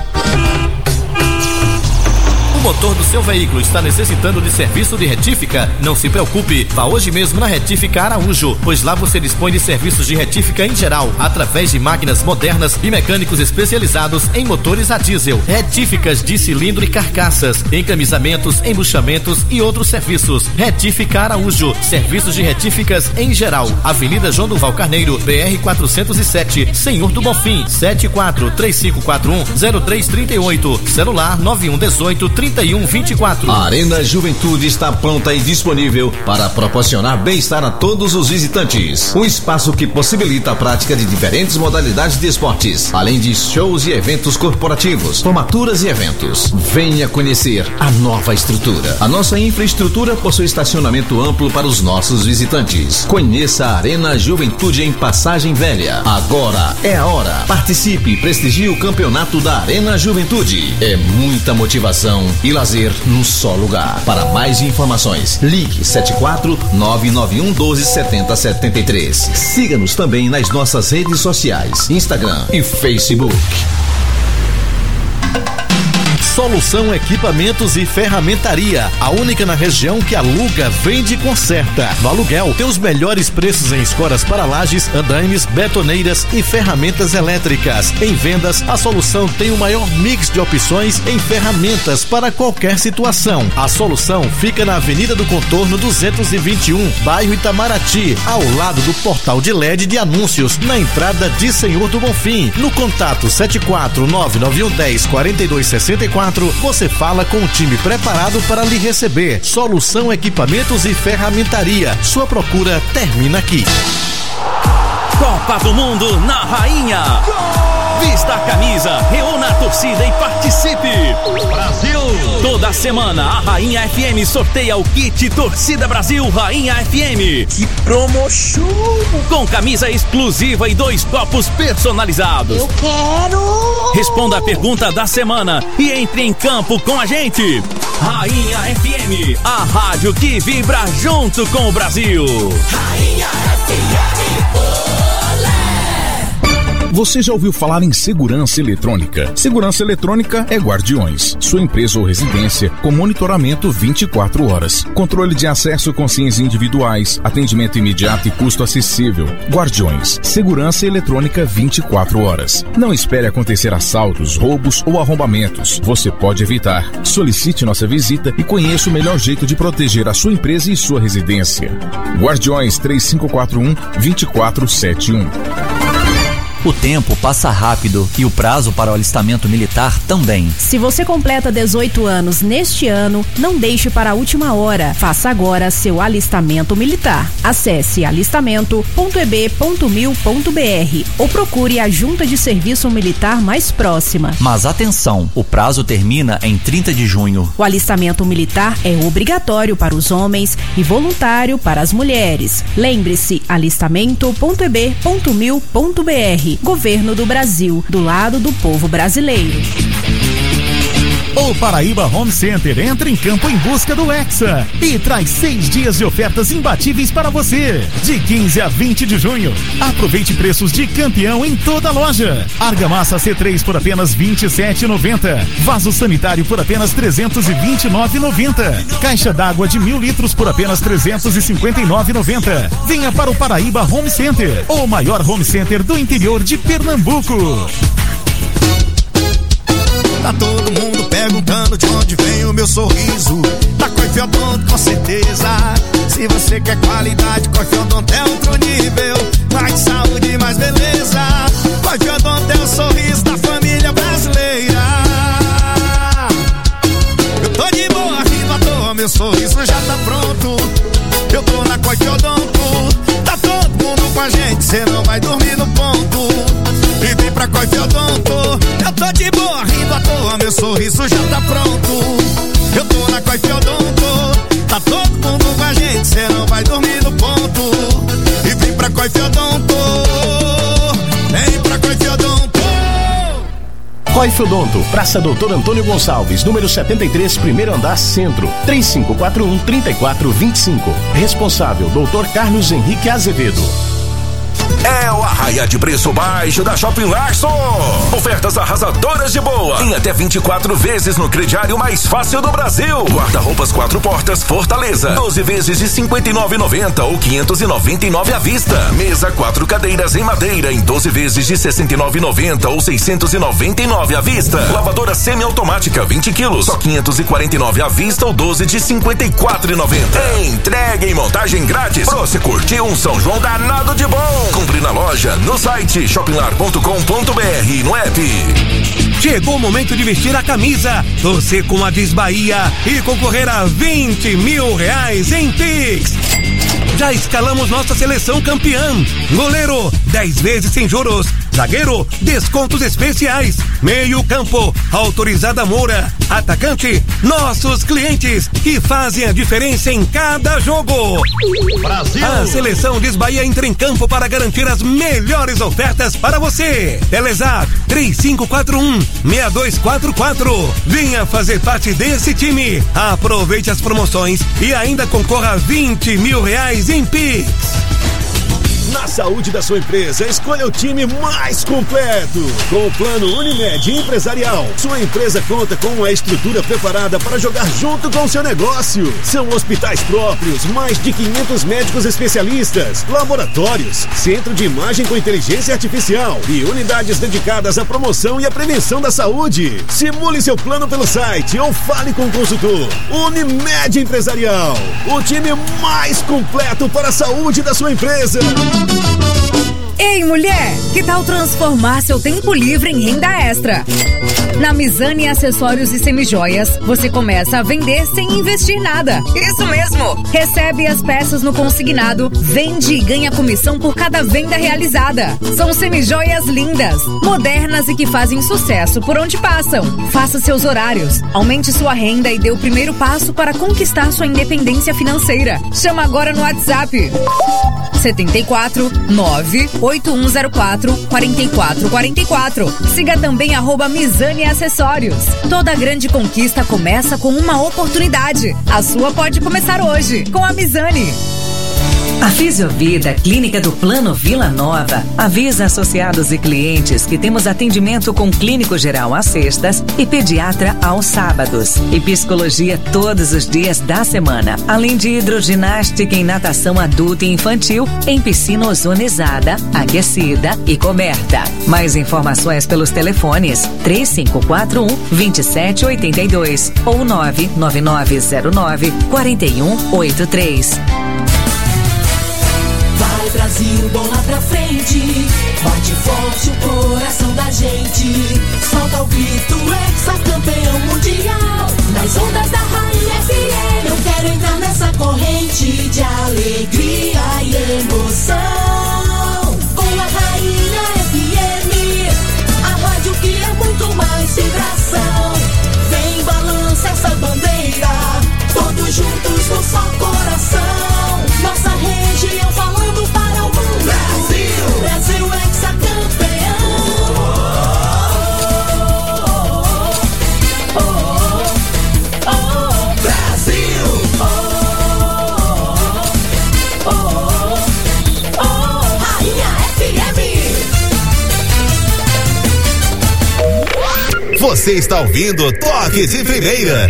O motor do seu veículo está necessitando de serviço de retífica? Não se preocupe, vá hoje mesmo na Retífica Araújo, pois lá você dispõe de serviços de retífica em geral, através de máquinas modernas e mecânicos especializados em motores a diesel, retíficas de cilindro e carcaças, encamisamentos, embuchamentos e outros serviços. Retífica Araújo, serviços de retíficas em geral. Avenida João Duval Carneiro, B R quatrocentos e sete, Senhor do Bonfim, sete quatro três cinco quatro um, zero três três oito, celular nove um um oito, trinta e um vinte e quatro. A Arena Juventude está pronta e disponível para proporcionar bem-estar a todos os visitantes. Um espaço que possibilita a prática de diferentes modalidades de esportes, além de shows e eventos corporativos, formaturas e eventos. Venha conhecer a nova estrutura. A nossa infraestrutura possui estacionamento amplo para os nossos visitantes. Conheça a Arena Juventude em Passagem Velha. Agora é a hora. Participe e prestigie o campeonato da Arena Juventude. É muita motivação e lazer num só lugar. Para mais informações, ligue sete quatro nove nove um um dois sete zero sete três. Siga-nos também nas nossas redes sociais, Instagram e Facebook. Solução Equipamentos e Ferramentaria, a única na região que aluga, vende e conserta. No aluguel, tem os melhores preços em escoras para lajes, andaimes, betoneiras e ferramentas elétricas. Em vendas, a Solução tem o maior mix de opções em ferramentas para qualquer situação. A Solução fica na Avenida do Contorno duzentos e vinte e um, bairro Itamaraty, ao lado do portal de L E D de anúncios, na entrada de Senhor do Bonfim. No contato sete quatro nove nove um um zero quatro dois seis quatro, você fala com o time preparado para lhe receber. Solução Equipamentos e Ferramentaria. Sua procura termina aqui. Copa do Mundo na Rainha. Vista a camisa, reúna a torcida e participe. Brasil! Toda semana a Rainha F M sorteia o kit Torcida Brasil Rainha F M. Que promoção! Com camisa exclusiva e dois copos personalizados. Eu quero! Responda a pergunta da semana e entre em campo com a gente. Rainha F M, a rádio que vibra junto com o Brasil. Rainha F M. Você já ouviu falar em segurança eletrônica? Segurança eletrônica é Guardiões, sua empresa ou residência com monitoramento vinte e quatro horas. Controle de acesso com senhas individuais, atendimento imediato e custo acessível. Guardiões, segurança eletrônica vinte e quatro horas. Não espere acontecer assaltos, roubos ou arrombamentos. Você pode evitar. Solicite nossa visita e conheça o melhor jeito de proteger a sua empresa e sua residência. Guardiões três cinco quatro um, dois quatro sete um. O tempo passa rápido e o prazo para o alistamento militar também. Se você completa dezoito anos neste ano, não deixe para a última hora. Faça agora seu alistamento militar. Acesse alistamento ponto e b ponto mil ponto b r ou procure a Junta de Serviço Militar mais próxima. Mas atenção, o prazo termina em trinta de junho. O alistamento militar é obrigatório para os homens e voluntário para as mulheres. Lembre-se, alistamento ponto e b ponto mil ponto b r. Governo do Brasil, do lado do povo brasileiro. O Paraíba Home Center entra em campo em busca do Hexa e traz seis dias de ofertas imbatíveis para você. De quinze a vinte de junho, aproveite preços de campeão em toda a loja. Argamassa C três por apenas vinte e sete reais e noventa centavos. Vaso sanitário por apenas trezentos e vinte e nove reais e noventa centavos. Caixa d'água de mil litros por apenas trezentos e cinquenta e nove reais e noventa centavos. Venha para o Paraíba Home Center, o maior home center do interior de Pernambuco. Tá todo mundo perguntando de onde vem o meu sorriso. Da Coife Odonto, com certeza. Se você quer qualidade, Coife Odonto é outro nível. Mais saúde, mais beleza. Coife Odonto é o sorriso da família brasileira. Eu tô de boa, rindo à toa, meu sorriso já tá pronto. Eu tô na Coife Odonto. Tá todo mundo com a gente, cê não vai dormir no ponto. E vem pra Coife Odonto. Eu tô de boa, rindo à toa, meu sorriso já tá pronto. Eu tô na Coife Odonto. Tá todo mundo com a gente, cê não vai dormir no ponto. E vem pra Coife Odonto. Vem pra Coife Odonto. Coife Odonto, Praça Doutor Antônio Gonçalves, número setenta e três, primeiro andar, centro. três cinco quatro um, três quatro dois cinco. Responsável, doutor Carlos Henrique Azevedo. É o arraia de preço baixo da Shopping Larson. Ofertas arrasadoras de boa. Em até vinte e quatro vezes no crediário mais fácil do Brasil. Guarda-roupas quatro portas Fortaleza. doze vezes de cinquenta e nove reais e noventa centavos ou quinhentos e noventa e nove reais à vista. Mesa quatro cadeiras em madeira em doze vezes de sessenta e nove reais e noventa centavos ou seiscentos e noventa e nove reais à vista. Lavadora semiautomática vinte quilos, só quinhentos e quarenta e nove reais à vista ou doze de cinquenta e quatro reais e noventa centavos. Entrega e montagem grátis. Pra você curtir um São João danado de bom. Compre na loja, no site shoppinglar ponto com ponto b r e no app. Chegou o momento de vestir a camisa, torcer com a Diz Bahia e concorrer a vinte mil reais em Pix. Já escalamos nossa seleção campeã. Goleiro, dez vezes sem juros. Zagueiro, descontos especiais. Meio campo, autorizada Moura. Atacante, nossos clientes que fazem a diferença em cada jogo. Brasil! A seleção Diz Bahia entra em campo para garantir as melhores ofertas para você. Telezap três cinco quatro um, seis dois quatro quatro. Venha fazer parte desse time. Aproveite as promoções e ainda concorra a vinte mil reais em Pix. Na saúde da sua empresa, escolha o time mais completo. Com o plano Unimed Empresarial, sua empresa conta com uma estrutura preparada para jogar junto com o seu negócio. São hospitais próprios, mais de quinhentos médicos especialistas, laboratórios, centro de imagem com inteligência artificial e unidades dedicadas à promoção e à prevenção da saúde. Simule seu plano pelo site ou fale com o consultor. Unimed Empresarial, o time mais completo para a saúde da sua empresa. Ei, mulher, que tal transformar seu tempo livre em renda extra? Na Mizane Acessórios e Semijoias, você começa a vender sem investir nada. Isso mesmo! Recebe as peças no consignado, vende e ganha comissão por cada venda realizada. São semijoias lindas, modernas e que fazem sucesso por onde passam. Faça seus horários, aumente sua renda e dê o primeiro passo para conquistar sua independência financeira. Chama agora no WhatsApp setenta e quatro, nove oito um zero quatro, quatro quatro quatro quatro. Siga também arroba Mizane Acessórios. Toda grande conquista começa com uma oportunidade. A sua pode começar hoje com a Mizane. A Fisiovida, clínica do Plano Vila Nova, avisa associados e clientes que temos atendimento com clínico geral às sextas e pediatra aos sábados. E psicologia todos os dias da semana. Além de hidroginástica em natação adulta e infantil em piscina ozonizada, aquecida e coberta. Mais informações pelos telefones três cinco quatro um, dois sete oito dois ou nove nove nove zero nove, quatro um oito três. Vai Brasil, bola pra frente. frente. Bate forte o coração da gente. Solta o grito, hexacampeão mundial. Nas ondas da Rainha F M, eu quero entrar nessa corrente de alegria e emoção. Com a Rainha F M, a rádio que é muito mais vibração. Vem, balança essa bandeira, todos juntos no só coração. Nossa região falando para o mundo. Brasil, Brasil hexacampeão. Oh, oh, oh, oh, Brasil. Oh, oh, oh, oh, Rainha F M. Você está ouvindo Toque de Primeira.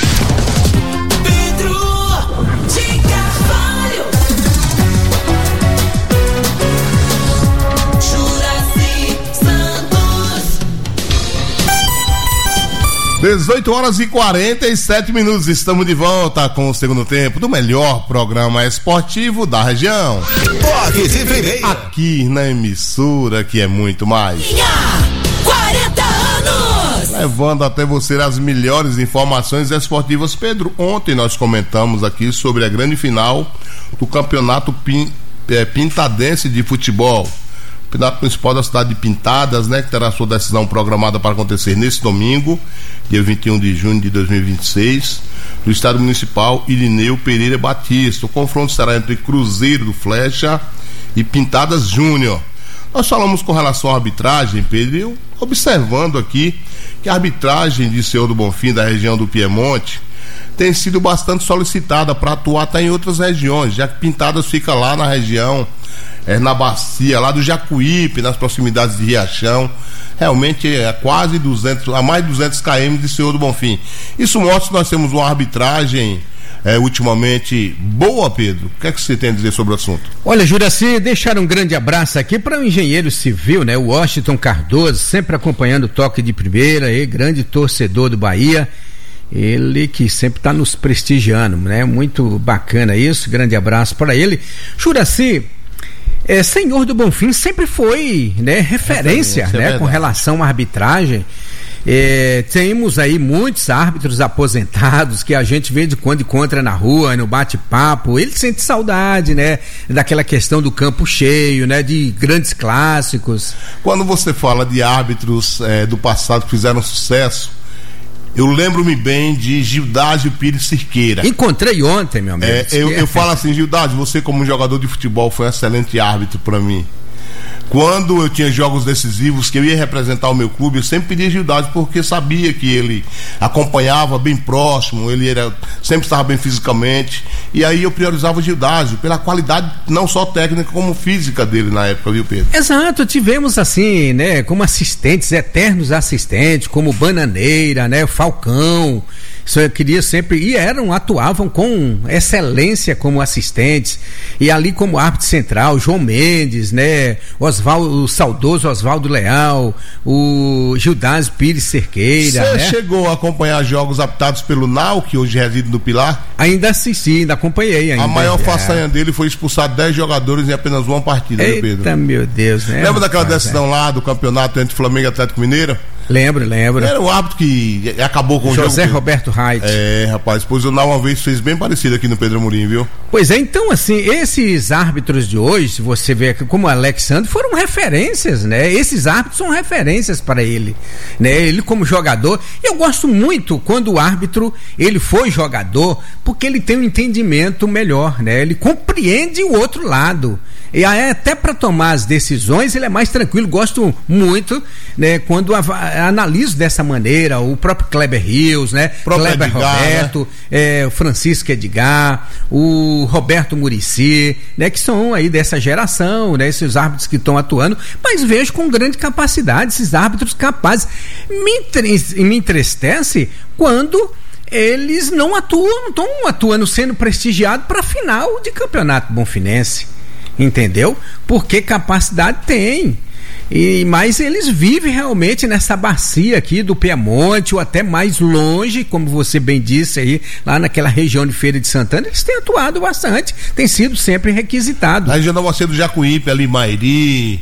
dezoito horas e quarenta e sete minutos, estamos de volta com o segundo tempo do melhor programa esportivo da região. Toque de Primeira. Aqui na emissora que é muito mais. quarenta anos! Levando até você as melhores informações esportivas. Pedro, ontem nós comentamos aqui sobre a grande final do Campeonato Pin, é, Pintadense de Futebol. Campeonato Municipal da cidade de Pintadas, né, que terá sua decisão programada para acontecer nesse domingo, dia vinte e um de junho de dois mil e vinte e seis, no Estado Municipal Irineu Pereira Batista. O confronto será entre Cruzeiro do Flecha e Pintadas Júnior. Nós falamos com relação à arbitragem, Pedro, eu observando aqui que a arbitragem de Senhor do Bonfim, da região do Piemonte, tem sido bastante solicitada para atuar até em outras regiões, já que Pintadas fica lá na região, é, na bacia lá do Jacuípe, nas proximidades de Riachão. Realmente é quase duzentos, a mais de duzentos quilômetros de Senhor do Bonfim. Isso mostra que nós temos uma arbitragem é, ultimamente boa, Pedro. O que é que você tem a dizer sobre o assunto? Olha, Juraci, deixar um grande abraço aqui para o engenheiro civil, né, o Washington Cardoso, sempre acompanhando o Toque de Primeira, e grande torcedor do Bahia. Ele que sempre está nos prestigiando, né? Muito bacana isso, grande abraço para ele. Juraci, é, Senhor do Bonfim sempre foi, né, referência, referência, né, é com relação à arbitragem. É, temos aí muitos árbitros aposentados que a gente vê de quando encontra na rua, no bate-papo. Ele sente saudade, né, daquela questão do campo cheio, né, de grandes clássicos. Quando você fala de árbitros é, do passado que fizeram sucesso, eu lembro-me bem de Gildásio Pires Cirqueira. Encontrei ontem, meu amigo. É, eu, eu falo assim, Gildásio, você como jogador de futebol foi um excelente árbitro para mim. Quando eu tinha jogos decisivos que eu ia representar o meu clube, eu sempre pedia Gildásio, porque sabia que ele acompanhava bem próximo, ele era, sempre estava bem fisicamente, e aí eu priorizava o Gildásio pela qualidade não só técnica como física dele na época, viu, Pedro? Exato, tivemos assim, né, como assistentes, eternos assistentes, como Bananeira, né, Falcão. Isso eu queria sempre, e eram, atuavam com excelência como assistentes, e ali como árbitro central, João Mendes, né, Osvaldo, o saudoso Osvaldo Leal, o Gildásio Pires Cerqueira. Você né? chegou a acompanhar jogos apitados pelo Nau, que hoje reside no Pilar? Ainda assisti, ainda acompanhei ainda. A maior é. façanha dele foi expulsar dez jogadores em apenas uma partida, Eita, viu, Pedro? Meu Deus, né? Lembra daquela rapaz, decisão é. lá do campeonato entre Flamengo e Atlético Mineiro? Lembro, lembro. Era o árbitro que acabou com o jogo. José Roberto Reit. É, rapaz, pois o Nau uma vez fez bem parecido aqui no Pedro Amorim, viu? Pois é, então assim, esses árbitros de hoje, se você vê como o Alexandre, foram referências, né? Esses árbitros são referências para ele, né? Ele como jogador, eu gosto muito quando o árbitro, ele foi jogador, porque ele tem um entendimento melhor, né? Ele compreende o outro lado. E aí, até para tomar as decisões ele é mais tranquilo. Gosto muito, né, quando a, a, analiso dessa maneira o próprio Kleber Rios, né, Kleber Edgar, Roberto, né? é, o Francisco Edgar, o Roberto Muricy, né, que são aí dessa geração, né, esses árbitros que estão atuando, mas vejo com grande capacidade esses árbitros capazes. Me, entre, me entristece quando eles não atuam, não estão atuando sendo prestigiados para a final de campeonato bonfinense. Entendeu? Porque capacidade tem. E, mas eles vivem realmente nessa bacia aqui do Piemonte, ou até mais longe, como você bem disse aí, lá naquela região de Feira de Santana, eles têm atuado bastante, tem sido sempre requisitado. Na região da você do Jacuípe, ali Mairi,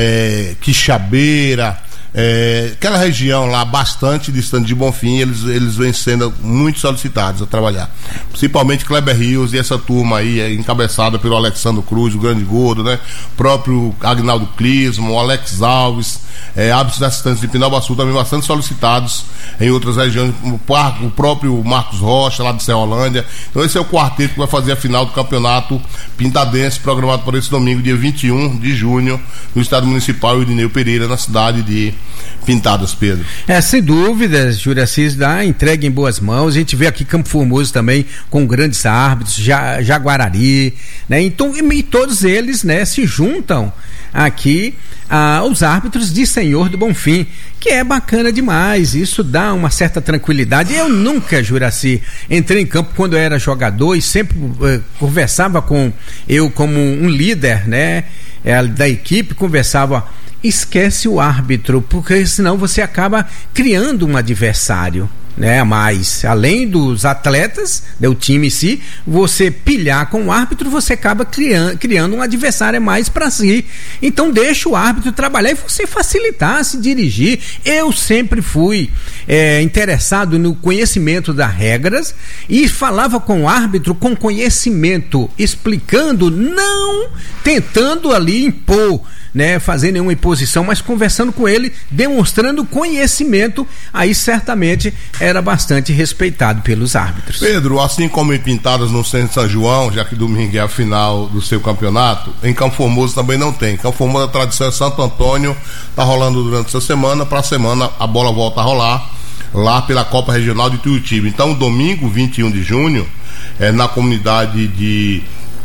é, Quixabeira, é, aquela região lá bastante distante de Bonfim, eles, eles vêm sendo muito solicitados a trabalhar, principalmente Kleber Rios e essa turma aí, é, encabeçada pelo Alexandre Cruz, o Grande Gordo, né? Próprio Agnaldo Clismo, o Alex Alves, é, hábitos de assistentes de Pinalbaçu também bastante solicitados em outras regiões, o, o próprio Marcos Rocha lá de Serrolândia. Então esse é o quarteto que vai fazer a final do campeonato pintadense, programado para esse domingo, dia vinte e um de junho, no Estádio Municipal Irineu Pereira, na cidade de Pintadas, Pedro. É, sem dúvidas, Juraci, dá entrega em boas mãos. A gente vê aqui Campo Formoso também com grandes árbitros, ja, Jaguarari, né? Então, e, e todos eles, né, se juntam aqui aos árbitros de Senhor do Bonfim, que é bacana demais. Isso dá uma certa tranquilidade. Eu nunca, Juraci, entrei em campo quando eu era jogador e sempre uh, conversava com eu como um líder, né, é, da equipe, conversava. Esquece o árbitro, porque senão você acaba criando um adversário, né, a mais. Além dos atletas, né, o time em si, você pilhar com o árbitro, você acaba criando, criando um adversário a mais para si. Então deixa o árbitro trabalhar e você facilitar, se dirigir. Eu sempre fui é, interessado no conhecimento das regras e falava com o árbitro com conhecimento, explicando, não tentando ali impor, né, fazer nenhuma imposição, mas conversando com ele, demonstrando conhecimento, aí certamente era bastante respeitado pelos árbitros. Pedro, assim como em Pintadas no Centro de São João, já que domingo é a final do seu campeonato, em Campo Formoso também não tem. Campo Formoso, a tradição é Santo Antônio, tá rolando durante essa semana, para a semana a bola volta a rolar lá pela Copa Regional de Tuiutiba. Então, domingo, vinte e um de junho, é, na comunidade de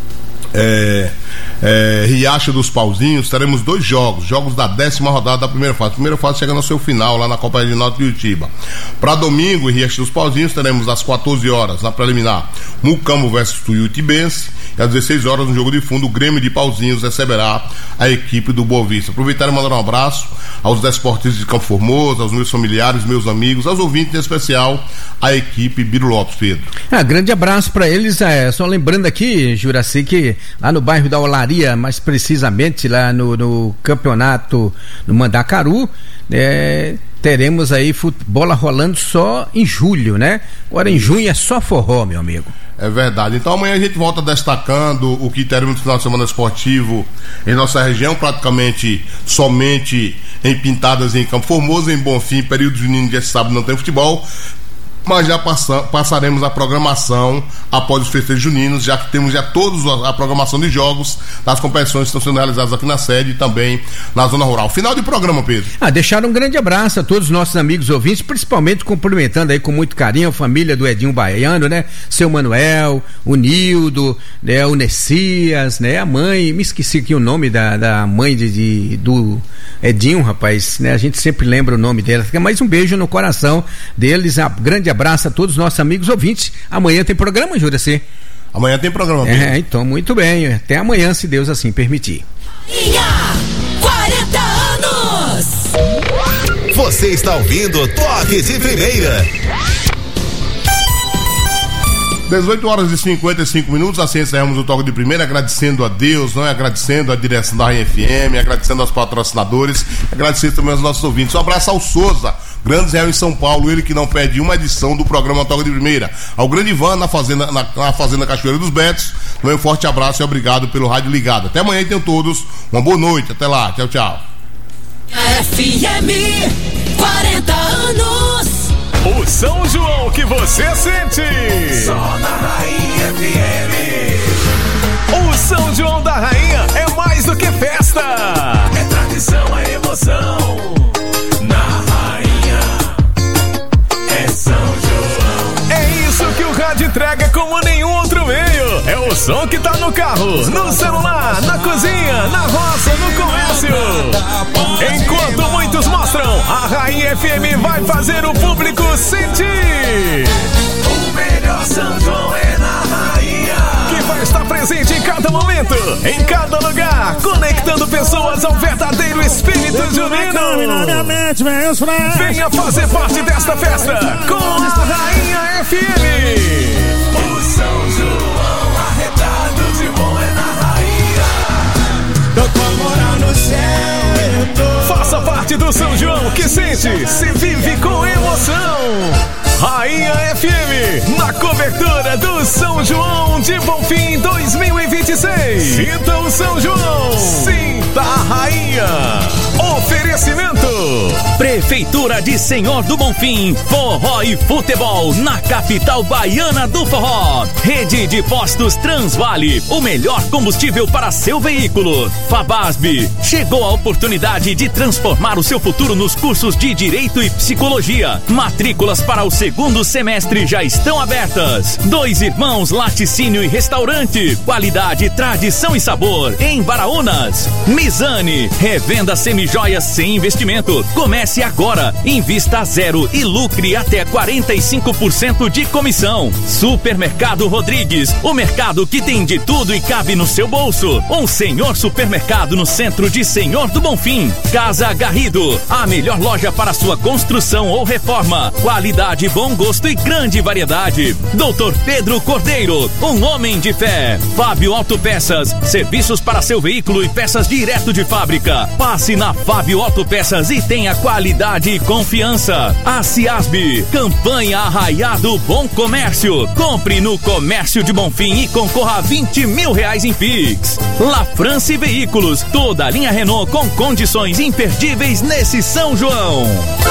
É, é, Riacho dos Pauzinhos, teremos dois jogos, jogos da décima rodada da primeira fase. A primeira fase chegando ao seu final lá na Copa Regional de Curitiba. Para domingo, em Riacho dos Pauzinhos, teremos às quatorze horas, na preliminar, Mucambo versus Tuiutibense, e às dezesseis horas, no jogo de fundo, o Grêmio de Pauzinhos receberá a equipe do Boa Vista. Aproveitar e mandar um abraço aos desportistas de Campo Formoso, aos meus familiares, meus amigos, aos ouvintes, em especial a equipe Biro Lopes, Pedro. Ah, grande abraço para eles. É, só lembrando aqui, Juraci, que lá no bairro da Olaria, mais precisamente lá no, no campeonato no Mandacaru, é, teremos aí bola rolando só em julho, né? Agora em junho é só forró, meu amigo. É verdade. Então amanhã a gente volta destacando o que teremos no final de semana esportivo em nossa região, praticamente somente em Pintadas e em Campo Formoso. Em Bonfim, período junino, dia sábado não tem futebol, mas já passa, passaremos a programação após os festejos juninos, já que temos já todos a, a programação de jogos das competições que estão sendo realizadas aqui na sede e também na zona rural. Final de programa, Pedro. Ah, deixar um grande abraço a todos os nossos amigos ouvintes, principalmente cumprimentando aí com muito carinho a família do Edinho Baiano, né? Seu Manuel, o Nildo, né? O Nessias, né? A mãe, me esqueci aqui o nome da, da mãe de, de, do Edinho, rapaz, né? A gente sempre lembra o nome dela, mas um beijo no coração deles, a grande abraço a todos os nossos amigos ouvintes. Amanhã tem programa, Juraci? Amanhã tem programa. É, então muito bem. Até amanhã, se Deus assim permitir. quarenta anos. Você está ouvindo Toque de Primeira. dezoito horas e cinquenta e cinco minutos, assim encerramos o Toque de Primeira, agradecendo a Deus, não é? Agradecendo a direção da R F M, agradecendo aos patrocinadores, agradecendo também aos nossos ouvintes. Um abraço ao Souza, Grandes Real em São Paulo, ele que não perde uma edição do programa Toque de Primeira. Ao Grande Ivan, na Fazenda, na, na fazenda Cachoeira dos Betos, um forte abraço e obrigado pelo rádio ligado. Até amanhã, tenham todos uma boa noite, até lá, tchau, tchau. F M, quarenta anos. O São João que você sente. Só na Rainha F M. O São João da Rainha é mais do que festa. É tradição, é emoção. Na Rainha é São João. É isso que o rádio entrega como nenhum outro meio. É o som que tá no carro, no celular, na cozinha, na roça, no comércio. Enquanto muitos mostram, a Rainha F M vai fazer o público sentir. O melhor São João é na Rainha. Que vai estar presente em cada momento, em cada lugar, conectado conectando pessoas ao verdadeiro espírito junino. Venha fazer parte desta festa com a Rainha F M. O São João arretado de bom é na Rainha. Tô com a moral no céu, eu tô. Faça parte do São João que sente, se vive com emoção. Rainha F M, na cobertura do São João de Bonfim dois mil e vinte e seis. Sinta o São João, sinta a Rainha. Oferecimento Prefeitura de Senhor do Bonfim, forró e futebol na capital baiana do forró. Rede de postos Transvale, o melhor combustível para seu veículo. Fabasb, chegou a oportunidade de transformar o seu futuro nos cursos de Direito e Psicologia. Matrículas para o segundo semestre já estão abertas. Dois Irmãos Laticínio e Restaurante, qualidade, tradição e sabor em Baraunas. Mizane, revenda semijoias sem investimento. Comece agora, invista a zero e lucre até quarenta e cinco por cento de comissão. Supermercado Rodrigues, o mercado que tem de tudo e cabe no seu bolso. Um senhor supermercado no centro de Senhor do Bonfim. Casa Garrido, a melhor loja para sua construção ou reforma. Qualidade, bom gosto e grande variedade. Doutor Pedro Cordeiro, um homem de fé. Fábio Autopeças, serviços para seu veículo e peças direto de fábrica. Passe na Fábio Autopeças e tenha qualidade e confiança. A Ciasb, campanha Arraiado Bom Comércio. Compre no Comércio de Bonfim e concorra a vinte mil reais em Pix. La France Veículos, toda a linha Renault com condições imperdíveis nesse São João.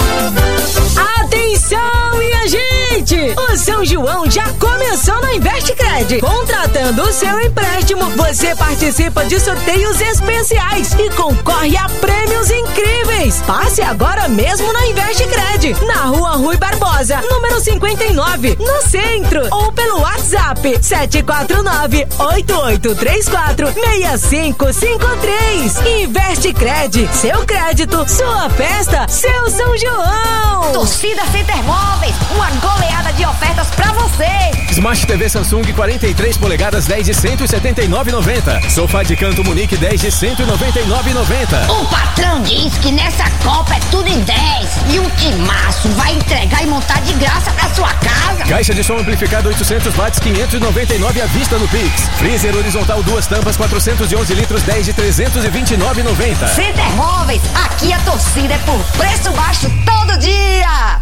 Atenção, minha gente! O São João já começou na Investcred. Contratando o seu empréstimo, você participa de sorteios especiais e concorre a prêmios incríveis. Passe agora mesmo na Investcred, na Rua Rui Barbosa, número cinquenta e nove, no centro, ou pelo WhatsApp sete quatro nove, oito oito três quatro, seis cinco cinco três. Investcred, seu crédito, sua festa, seu São João. Torcida Center Móveis, uma goleada de ofertas pra você. Smart T V Samsung quarenta e três polegadas dez de cento e setenta e nove reais e noventa centavos. Sofá de canto Munique dez de cento e noventa e nove reais e noventa centavos. O patrão diz que nessa Copa é tudo em dez e o timaço vai entregar e montar de graça pra sua casa. Caixa de som amplificado oitocentos watts quinhentos e noventa e nove à vista no Pix. Freezer horizontal duas tampas quatrocentos e onze litros dez de trezentos e vinte e nove reais e noventa centavos. Center Móveis, aqui a torcida é por preço baixo todo dia.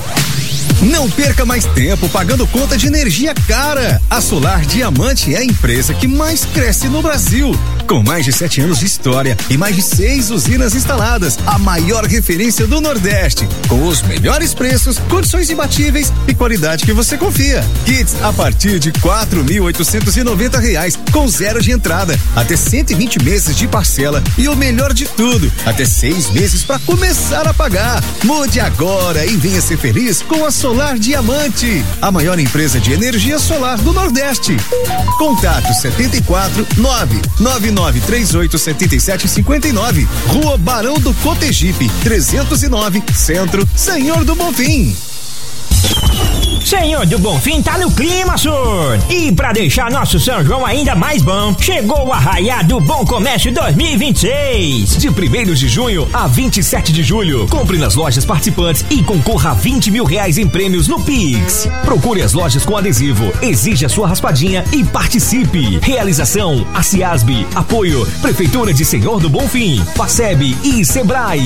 Não perca mais tempo pagando conta de energia cara. A Solar Diamante é a empresa que mais cresce no Brasil. Com mais de sete anos de história e mais de seis usinas instaladas, a maior referência do Nordeste. Com os melhores preços, condições imbatíveis e qualidade que você confia. Kits a partir de quatro mil oitocentos e noventa reais, com zero de entrada, até cento e vinte meses de parcela e o melhor de tudo, até seis meses para começar a pagar. Mude agora e venha ser feliz com a Solar Diamante, a maior empresa de energia solar do Nordeste. Contato setenta e quatro, nove nove nove três oito sete sete cinco nove, Rua Barão do Cotegipe, trezentos e nove, Centro, Senhor do Bonfim. Senhor do Bonfim tá no clima, senhor. E pra deixar nosso São João ainda mais bom, chegou o Arraiado Bom Comércio dois mil e vinte e seis. De primeiro de junho a vinte e sete de julho. Compre nas lojas participantes e concorra a vinte mil reais em prêmios no Pix. Procure as lojas com adesivo, exija sua raspadinha e participe. Realização: a Ciasb. Apoio: Prefeitura de Senhor do Bonfim, Faceb e Sebrae.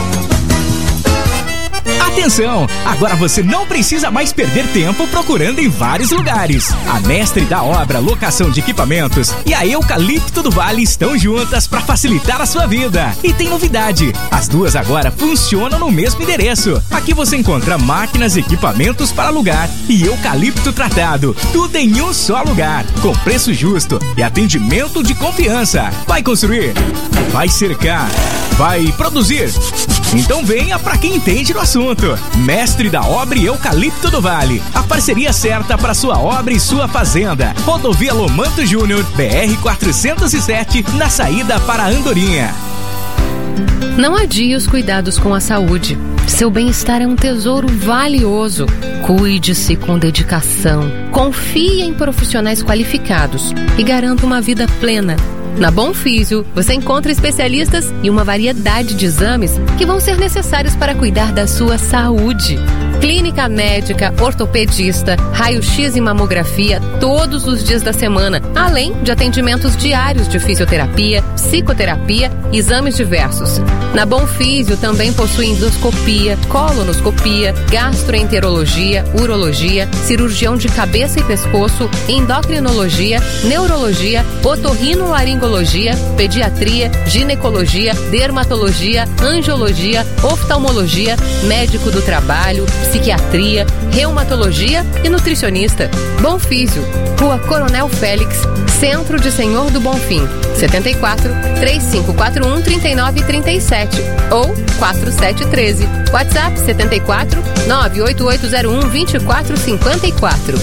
Atenção! Agora você não precisa mais perder tempo procurando em vários lugares. A Mestre da Obra Locação de Equipamentos e a Eucalipto do Vale estão juntas para facilitar a sua vida. E tem novidade: as duas agora funcionam no mesmo endereço. Aqui você encontra máquinas e equipamentos para alugar e eucalipto tratado. Tudo em um só lugar, com preço justo e atendimento de confiança. Vai construir? Vai cercar? Vai produzir? Então venha para quem entende do assunto. Mestre da Obra e Eucalipto do Vale. A parceria certa para sua obra e sua fazenda. Rodovia Lomanto Júnior, B R quatrocentos e sete, na saída para Andorinha. Não adie os cuidados com a saúde. Seu bem-estar é um tesouro valioso. Cuide-se com dedicação. Confie em profissionais qualificados e garanta uma vida plena. Na Bom Físio, você encontra especialistas e uma variedade de exames que vão ser necessários para cuidar da sua saúde. Clínica médica, ortopedista, raio-x e mamografia todos os dias da semana, além de atendimentos diários de fisioterapia, psicoterapia e exames diversos. Na Bom Físio também possui endoscopia, colonoscopia, gastroenterologia, urologia, cirurgião de cabeça e pescoço, endocrinologia, neurologia, otorrinolaringologia, pediatria, ginecologia, dermatologia, angiologia, oftalmologia, médico do trabalho, psiquiatria, reumatologia e nutricionista. Bom Físio, Rua Coronel Félix, Centro de Senhor do Bonfim, setenta e quatro, três cinco quatro um, trinta e nove trinta e sete ou quatro sete um três. WhatsApp setenta e quatro, nove oito oito zero um, dois quatro cinco quatro.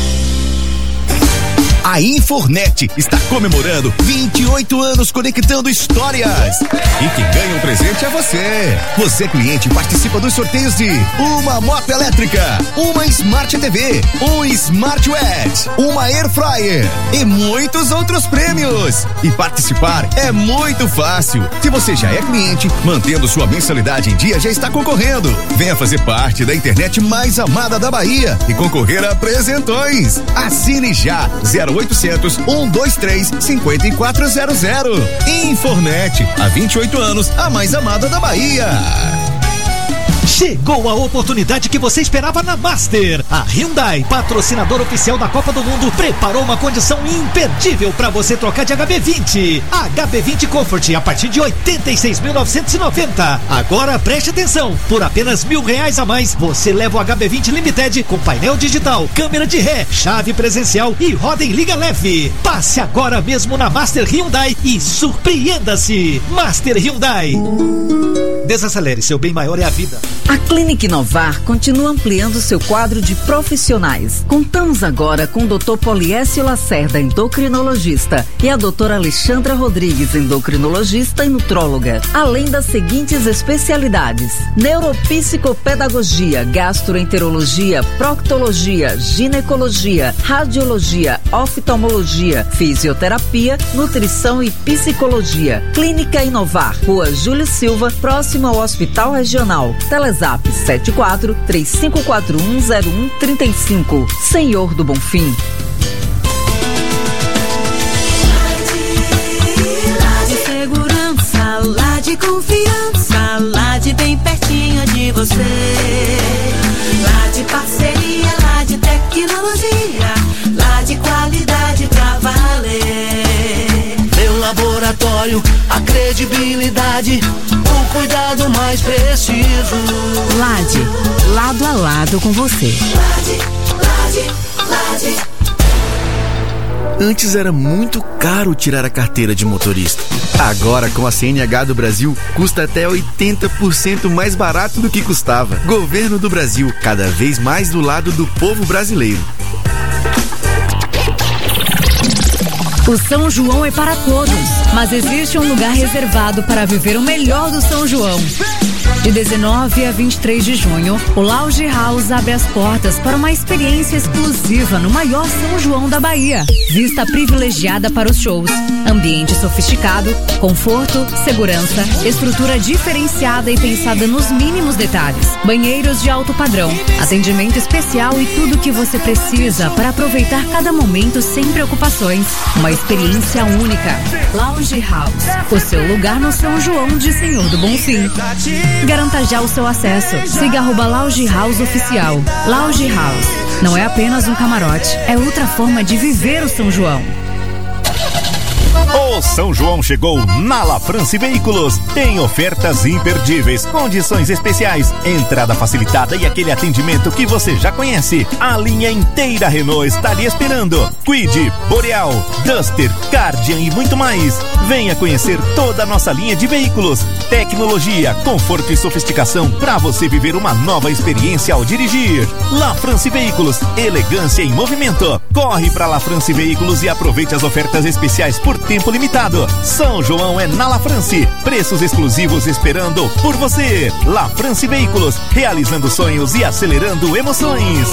A Infornet está comemorando vinte e oito anos conectando histórias. E quem ganha um presente é você. Você, cliente, participa dos sorteios de uma moto elétrica, uma Smart T V, um Smartwatch, uma Air Fryer e muitos outros prêmios. E participar é muito fácil. Se você já é cliente, mantendo sua mensalidade em dia, já está concorrendo. Venha fazer parte da internet mais amada da Bahia e concorrer a presentões. Assine já zero oitocentos, um dois três, cinco quatro zero zero. Infornet, há vinte e oito anos, a mais amada da Bahia. Chegou a oportunidade que você esperava na Master. A Hyundai, patrocinador oficial da Copa do Mundo, preparou uma condição imperdível para você trocar de H B vinte. H B vinte Comfort a partir de oitenta e seis mil novecentos e noventa. Agora preste atenção, por apenas mil reais a mais, você leva o H B vinte Limited com painel digital, câmera de ré, chave presencial e roda em liga leve. Passe agora mesmo na Master Hyundai e surpreenda-se. Master Hyundai. Desacelere, seu bem maior é a vida. A Clínica Inovar continua ampliando seu quadro de profissionais. Contamos agora com o doutor Poliécio Lacerda, endocrinologista, e a doutora Alexandra Rodrigues, endocrinologista e nutróloga, além das seguintes especialidades: neuropsicopedagogia, gastroenterologia, proctologia, ginecologia, radiologia, oftalmologia, fisioterapia, nutrição e psicologia. Clínica Inovar, Rua Júlio Silva, próximo ao Hospital Regional. Telezap sete quatro, três cinco quatro um, zero um três cinco. Senhor do Bonfim. Lá de segurança, lá de confiança, lá de bem pertinho de você. Lá de parceria, lá de tecnologia, lá de qualidade pra valer. Meu laboratório, a credibilidade, o cuidado mais preciso. Lade, lado a lado com você. Lade, Lade, Lade. Antes era muito caro tirar a carteira de motorista. Agora, com a C N H do Brasil, custa até oitenta por cento mais barato do que custava. Governo do Brasil, cada vez mais do lado do povo brasileiro. O São João é para todos, mas existe um lugar reservado para viver o melhor do São João. De dezenove a vinte e três de junho, o Lounge House abre as portas para uma experiência exclusiva no maior São João da Bahia. Vista privilegiada para os shows, ambiente sofisticado, conforto, segurança, estrutura diferenciada e pensada nos mínimos detalhes, banheiros de alto padrão, atendimento especial e tudo o que você precisa para aproveitar cada momento sem preocupações. Uma experiência única. Lounge House, o seu lugar no São João de Senhor do Bonfim. Garanta já o seu acesso. Siga arroba Lounge House Oficial. Lounge House não é apenas um camarote, é outra forma de viver o São João. O São João chegou na La France Veículos. Tem ofertas imperdíveis, condições especiais, entrada facilitada e aquele atendimento que você já conhece. A linha inteira Renault está lhe esperando. Kwid, Boreal, Duster, Cardian e muito mais. Venha conhecer toda a nossa linha de veículos. Tecnologia, conforto e sofisticação para você viver uma nova experiência ao dirigir. La France Veículos, elegância em movimento. Corre para La France Veículos e aproveite as ofertas especiais por tempo limitado. São João é na La France. Preços exclusivos esperando por você. La France Veículos, realizando sonhos e acelerando emoções.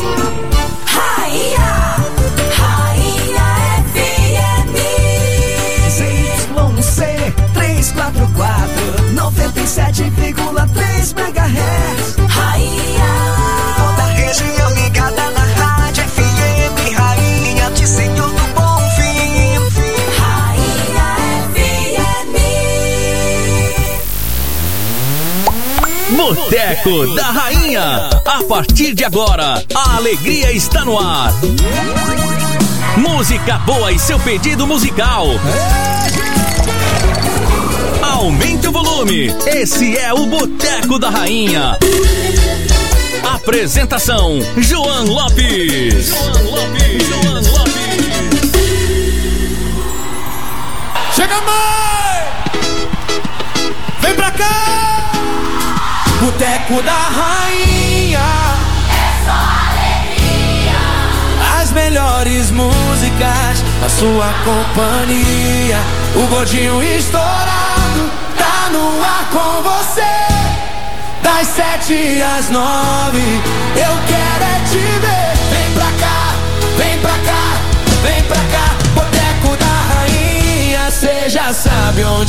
Rainha, Rainha F M. Boteco da Rainha. A partir de agora, a alegria está no ar. Música boa e seu pedido musical. Aumente o volume. Esse é o Boteco da Rainha. Apresentação: João Lopes. João Lopes. João Lopes. Chega, mãe! Vem pra cá! Boteco da Rainha. É só alegria. As melhores músicas na sua companhia. O gordinho estourado tá no ar com você. Das sete às nove, eu quero é te ver. Vem pra cá, vem pra cá, vem pra cá. Boteco da Rainha, cê já sabe onde